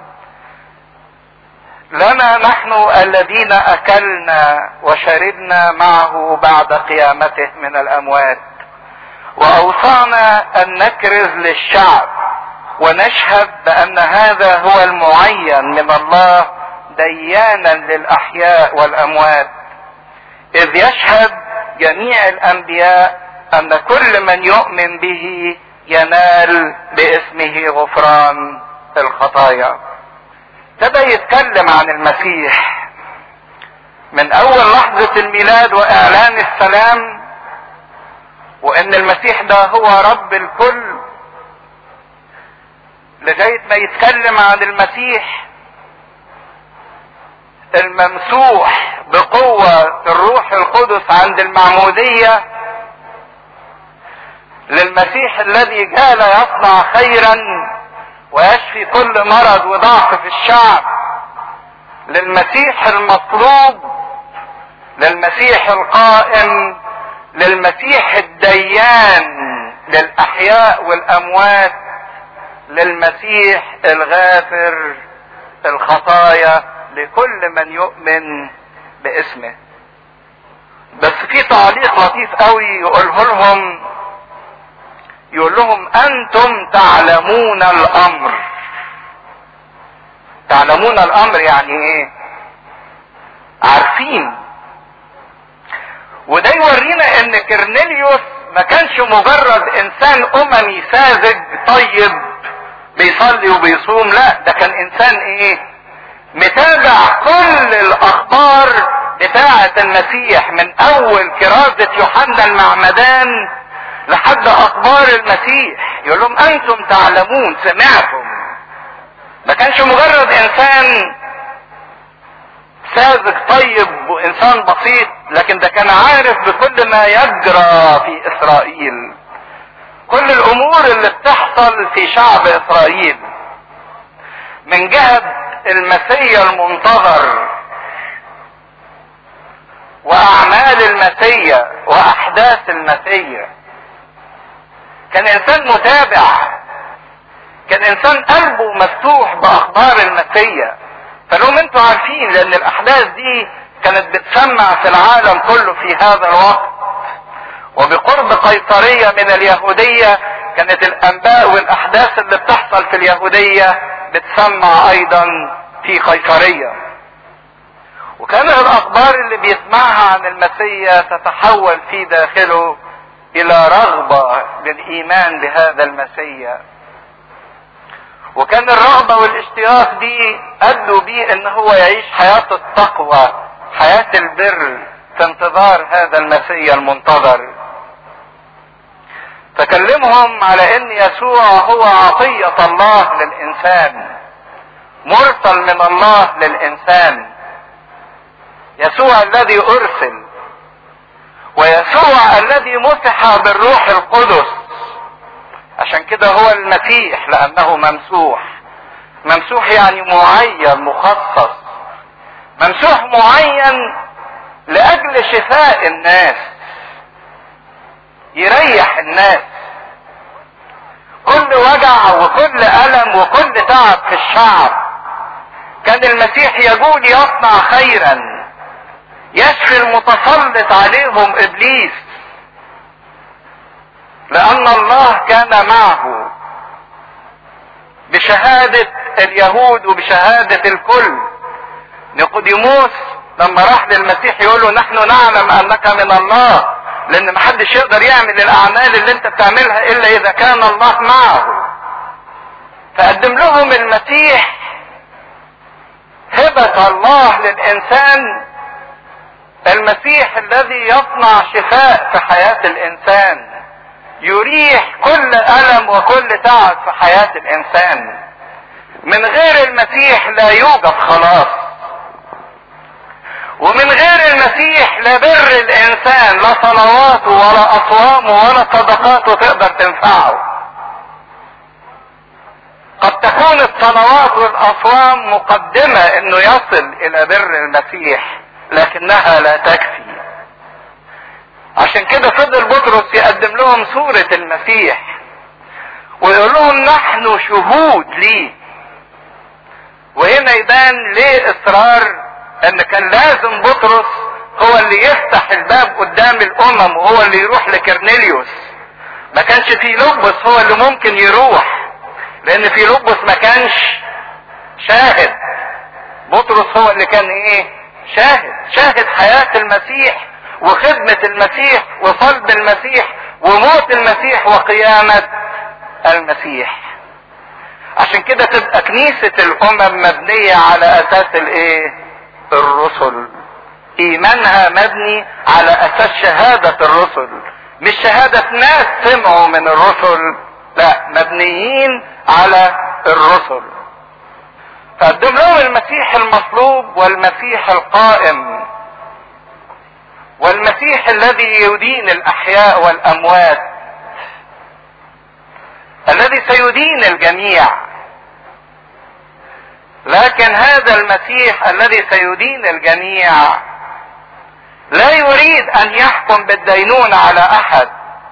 لنا نحن الذين اكلنا وشربنا معه بعد قيامته من الاموات. واوصانا ان نكرز للشعب ونشهد بان هذا هو المعين من الله ديانا للاحياء والاموات، اذ يشهد جميع الانبياء ان كل من يؤمن به ينال باسمه غفران الخطايا. ابتدى يتكلم عن المسيح من اول لحظة الميلاد واعلان السلام، وان المسيح ده هو رب الكل، لغاية ما يتكلم عن المسيح الممسوح بقوة الروح القدس عند المعمودية، للمسيح الذي جال يصنع خيرا ويشفي كل مرض وضعف في الشعب، للمسيح المطلوب، للمسيح القائم، للمسيح الديان للأحياء والأموات، للمسيح الغافر الخطايا لكل من يؤمن باسمه. بس في تعليق لطيف قوي يقوله لهم، يقول لهم انتم تعلمون الامر. تعلمون الامر يعني ايه؟ عارفين. وده يورينا ان كرنيليوس ما كانش مجرد انسان اممي ساذج طيب بيصلي وبيصوم، لا ده كان انسان ايه؟ متابع كل الاخبار بتاعة المسيح من اول كرازة يوحنا المعمدان لحد اخبار المسيح. يقول لهم انتم تعلمون، سمعتم. ما كانش مجرد انسان ساذج طيب وانسان بسيط، لكن ده كان عارف بكل ما يجرى في اسرائيل، كل الامور اللي بتحصل في شعب اسرائيل من جهة المسيا المنتظر واعمال المسيا واحداث المسيا. كان انسان متابع، كان انسان قلبه مفتوح باخبار المسيا. فلهم انتوا عارفين، لان الاحداث دي كانت بتسمع في العالم كله في هذا الوقت، وبقرب قيصرية من اليهودية كانت الانباء والاحداث اللي بتحصل في اليهودية بتسمع ايضا في قيصرية. وكان الاخبار اللي بيسمعها عن المسيا تتحول في داخله الى رغبة للايمان بهذا المسيا. وكان الرغبة والاشتياق دي ادوا بيه ان هو يعيش حياة التقوى، حياة البر في انتظار هذا المسيا المنتظر. فكلمهم على ان يسوع هو عطية الله للانسان، مرسل من الله للانسان، يسوع الذي ارسل، ويسوع الذي مسح بالروح القدس. عشان كده هو المسيح لانه ممسوح. ممسوح يعني معين مخصص، ممسوح معين لاجل شفاء الناس، يريح الناس. كل وجع وكل الم وكل تعب في الشعب كان المسيح يقول يصنع خيرا، يشفي المتسلط عليهم ابليس، لان الله كان معه بشهادة اليهود وبشهادة الكل. نيقوديموس لما راح للمسيح يقول له نحن نعلم انك من الله، لان محدش يقدر يعمل الاعمال اللي انت بتعملها الا اذا كان الله معه. فقدم لهم المسيح هبة الله للانسان المسيح الذي يصنع شفاء في حياة الانسان، يريح كل الم وكل تعب في حياة الانسان. من غير المسيح لا يوجد خلاص، ومن غير المسيح لا بر الانسان، لا صلواته ولا اصوامه ولا صدقاته تقدر تنفعه. قد تكون الصلوات والاصوام مقدمة انه يصل الى بر المسيح، لكنها لا تكفي. عشان كده فضل بطرس يقدم لهم صورة المسيح ويقول لهم نحن شهود ليه. وهنا يبان ليه اصرار ان كان لازم بطرس هو اللي يفتح الباب قدام الامم وهو اللي يروح لكرنيليوس. ما كانش فيلبس هو اللي ممكن يروح، لان فيلبس ما كانش شاهد. بطرس هو اللي كان ايه؟ شاهد. شاهد حياة المسيح وخدمة المسيح وصلب المسيح وموت المسيح وقيامة المسيح. عشان كده تبقى كنيسة الامم مبنية على اساس الايه؟ الرسل. ايمانها مبني على اساس شهادة الرسل، مش شهادة ناس سمعوا من الرسل، لا، مبنيين على الرسل. فقدم لهم المسيح المصلوب والمسيح القائم والمسيح الذي يدين الاحياء والاموات، الذي سيدين الجميع. لكن هذا المسيح الذي سيدين الجميع لا يريد ان يحكم بالدينونة على احد،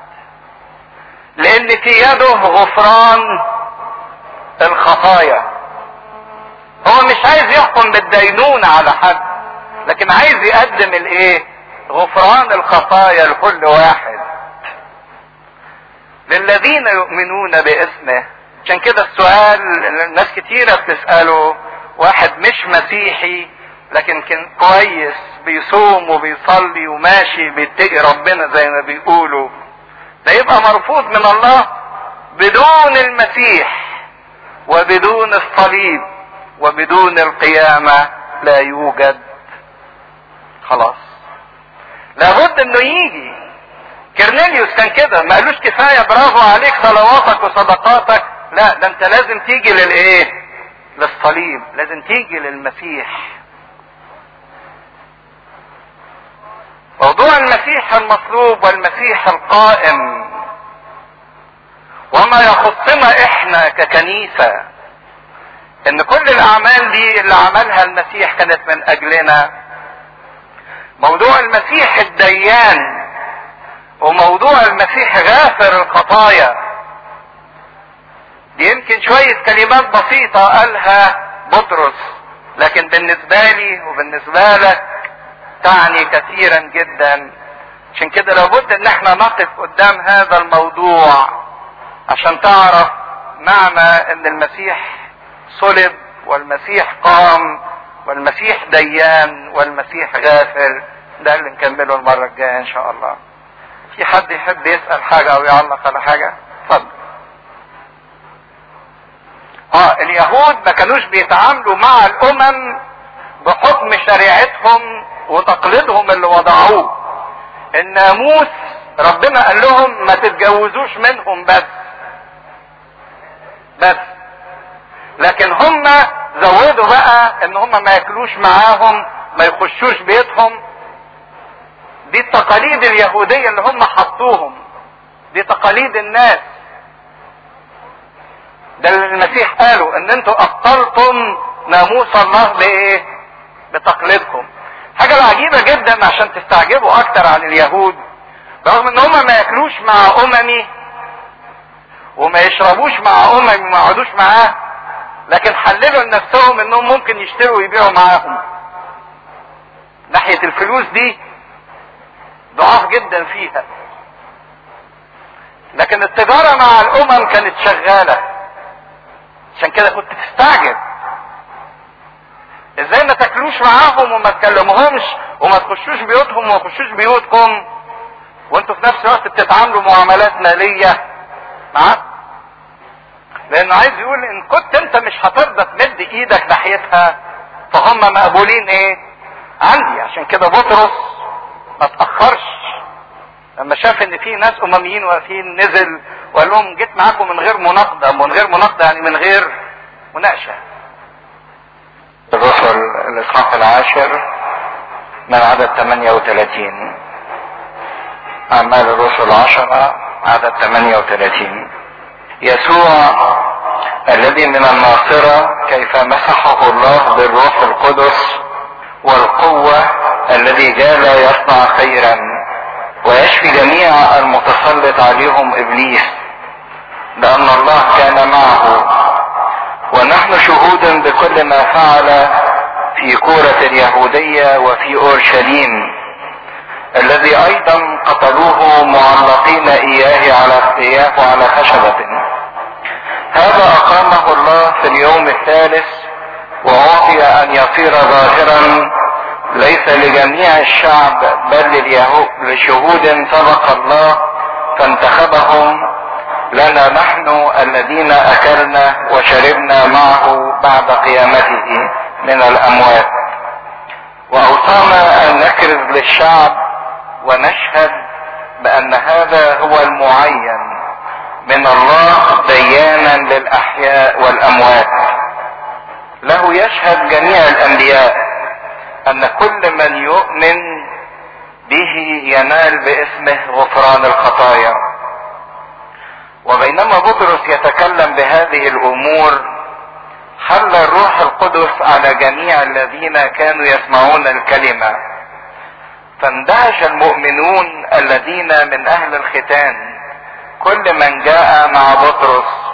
لان في يده غفران الخطايا. هو مش عايز يحكم بالدينونة على حد، لكن عايز يقدم الايه؟ غفران الخطايا لكل واحد، للذين يؤمنون باسمه. عشان كده السؤال اللي الناس كتيرة بتسأله، واحد مش مسيحي لكن كان كويس بيصوم وبيصلي وماشي بيتقي ربنا زي ما بيقولوا، ده يبقى مرفوض من الله؟ بدون المسيح وبدون الصليب وبدون القيامة لا يوجد خلاص. لابد انه يجي. كرنيليوس كان كده، ما قالوش كفاية برافو عليك صلواتك وصدقاتك، لا، ده انت لازم تيجي للايه؟ للصليب، لازم تيجي للمسيح. موضوع المسيح المصلوب والمسيح القائم وما يخصنا احنا ككنيسة، ان كل الاعمال دي اللي عملها المسيح كانت من اجلنا. موضوع المسيح الديان وموضوع المسيح غافر الخطايا، دي يمكن شوية كلمات بسيطة قالها بطرس، لكن بالنسبة لي وبالنسبة لك تعني كثيرا جدا. عشان كده لابد ان احنا نقف قدام هذا الموضوع عشان تعرف معنى ان المسيح صلب والمسيح قام والمسيح ديان والمسيح غافر. ده اللي نكمله المرة الجاية ان شاء الله. في حد يحب يسأل حاجة او يعلق على حاجة؟ اتفضل. اه اليهود ما كانوش بيتعاملوا مع الامم بحكم شريعتهم وتقليدهم اللي وضعوه. الناموس ربنا قال لهم ما تتجوزوش منهم بس بس لكن هم زودوا بقى ان هم ما ياكلوش معاهم، ما يخشوش بيتهم. دي التقاليد اليهودية اللي هم حطوهم، دي تقاليد الناس. ده اللي المسيح قالوا ان انتوا ابطلتم ناموس الله بايه؟ بتقليدكم. حاجة عجيبة جدا عشان تستعجبوا اكتر عن اليهود، رغم ان هم ما ياكلوش مع اممي وما يشربوش مع اممي وما يقعدوش معاه، لكن حللوا لنفسهم انهم ممكن يشتروا ويبيعوا معاهم. ناحية الفلوس دي ضعاف جدا فيها، لكن التجارة مع الامم كانت شغالة. عشان كده كنت تستعجب ازاي ما تاكلوش معاهم وما تكلموهمش وما تخشوش بيوتهم وما تخشوش بيوتكم وانتوا في نفس الوقت بتتعاملوا معاملات مالية معاه. لانه عايز يقول ان كنت انت مش هترضى تمد ايدك ناحيتها فهم مقبولين ايه؟ عندي. عشان كده بطرس ما تأخرش. لما شاف ان في ناس امميين واقفين نزل وقال لهم جيت معاكم من غير مناقضة، من غير مناقضة يعني من غير مناقشة. الرسل الاصحاح العاشر من عدد ثمانية وثلاثين. اعمال الرسل عشرة عدد ثمانية وثلاثين. يسوع الذي من الناصرة كيف مسحه الله بالروح القدس والقوة، الذي جال يصنع خيرا ويشفي جميع المتسلط عليهم ابليس، لان الله كان معه. ونحن شهود بكل ما فعل في كورة اليهودية وفي اورشليم، الذي ايضا قتلوه معلقين اياه على اياه على خشبة. هذا اقامه الله في اليوم الثالث، وأعطي ان يصير ظاهرا ليس لجميع الشعب بل لليهود لشهود سبق الله فانتخبهم لنا نحن الذين اكلنا وشربنا معه بعد قيامته من الاموات. واوصانا ان نكرز للشعب ونشهد بان هذا هو المعين من الله ديانا للاحياء والاموات. له يشهد جميع الانبياء ان كل من يؤمن به ينال باسمه غفران الخطايا. وبينما بطرس يتكلم بهذه الامور حل الروح القدس على جميع الذين كانوا يسمعون الكلمة، فاندهش المؤمنون الذين من اهل الختان كل من جاء مع بطرس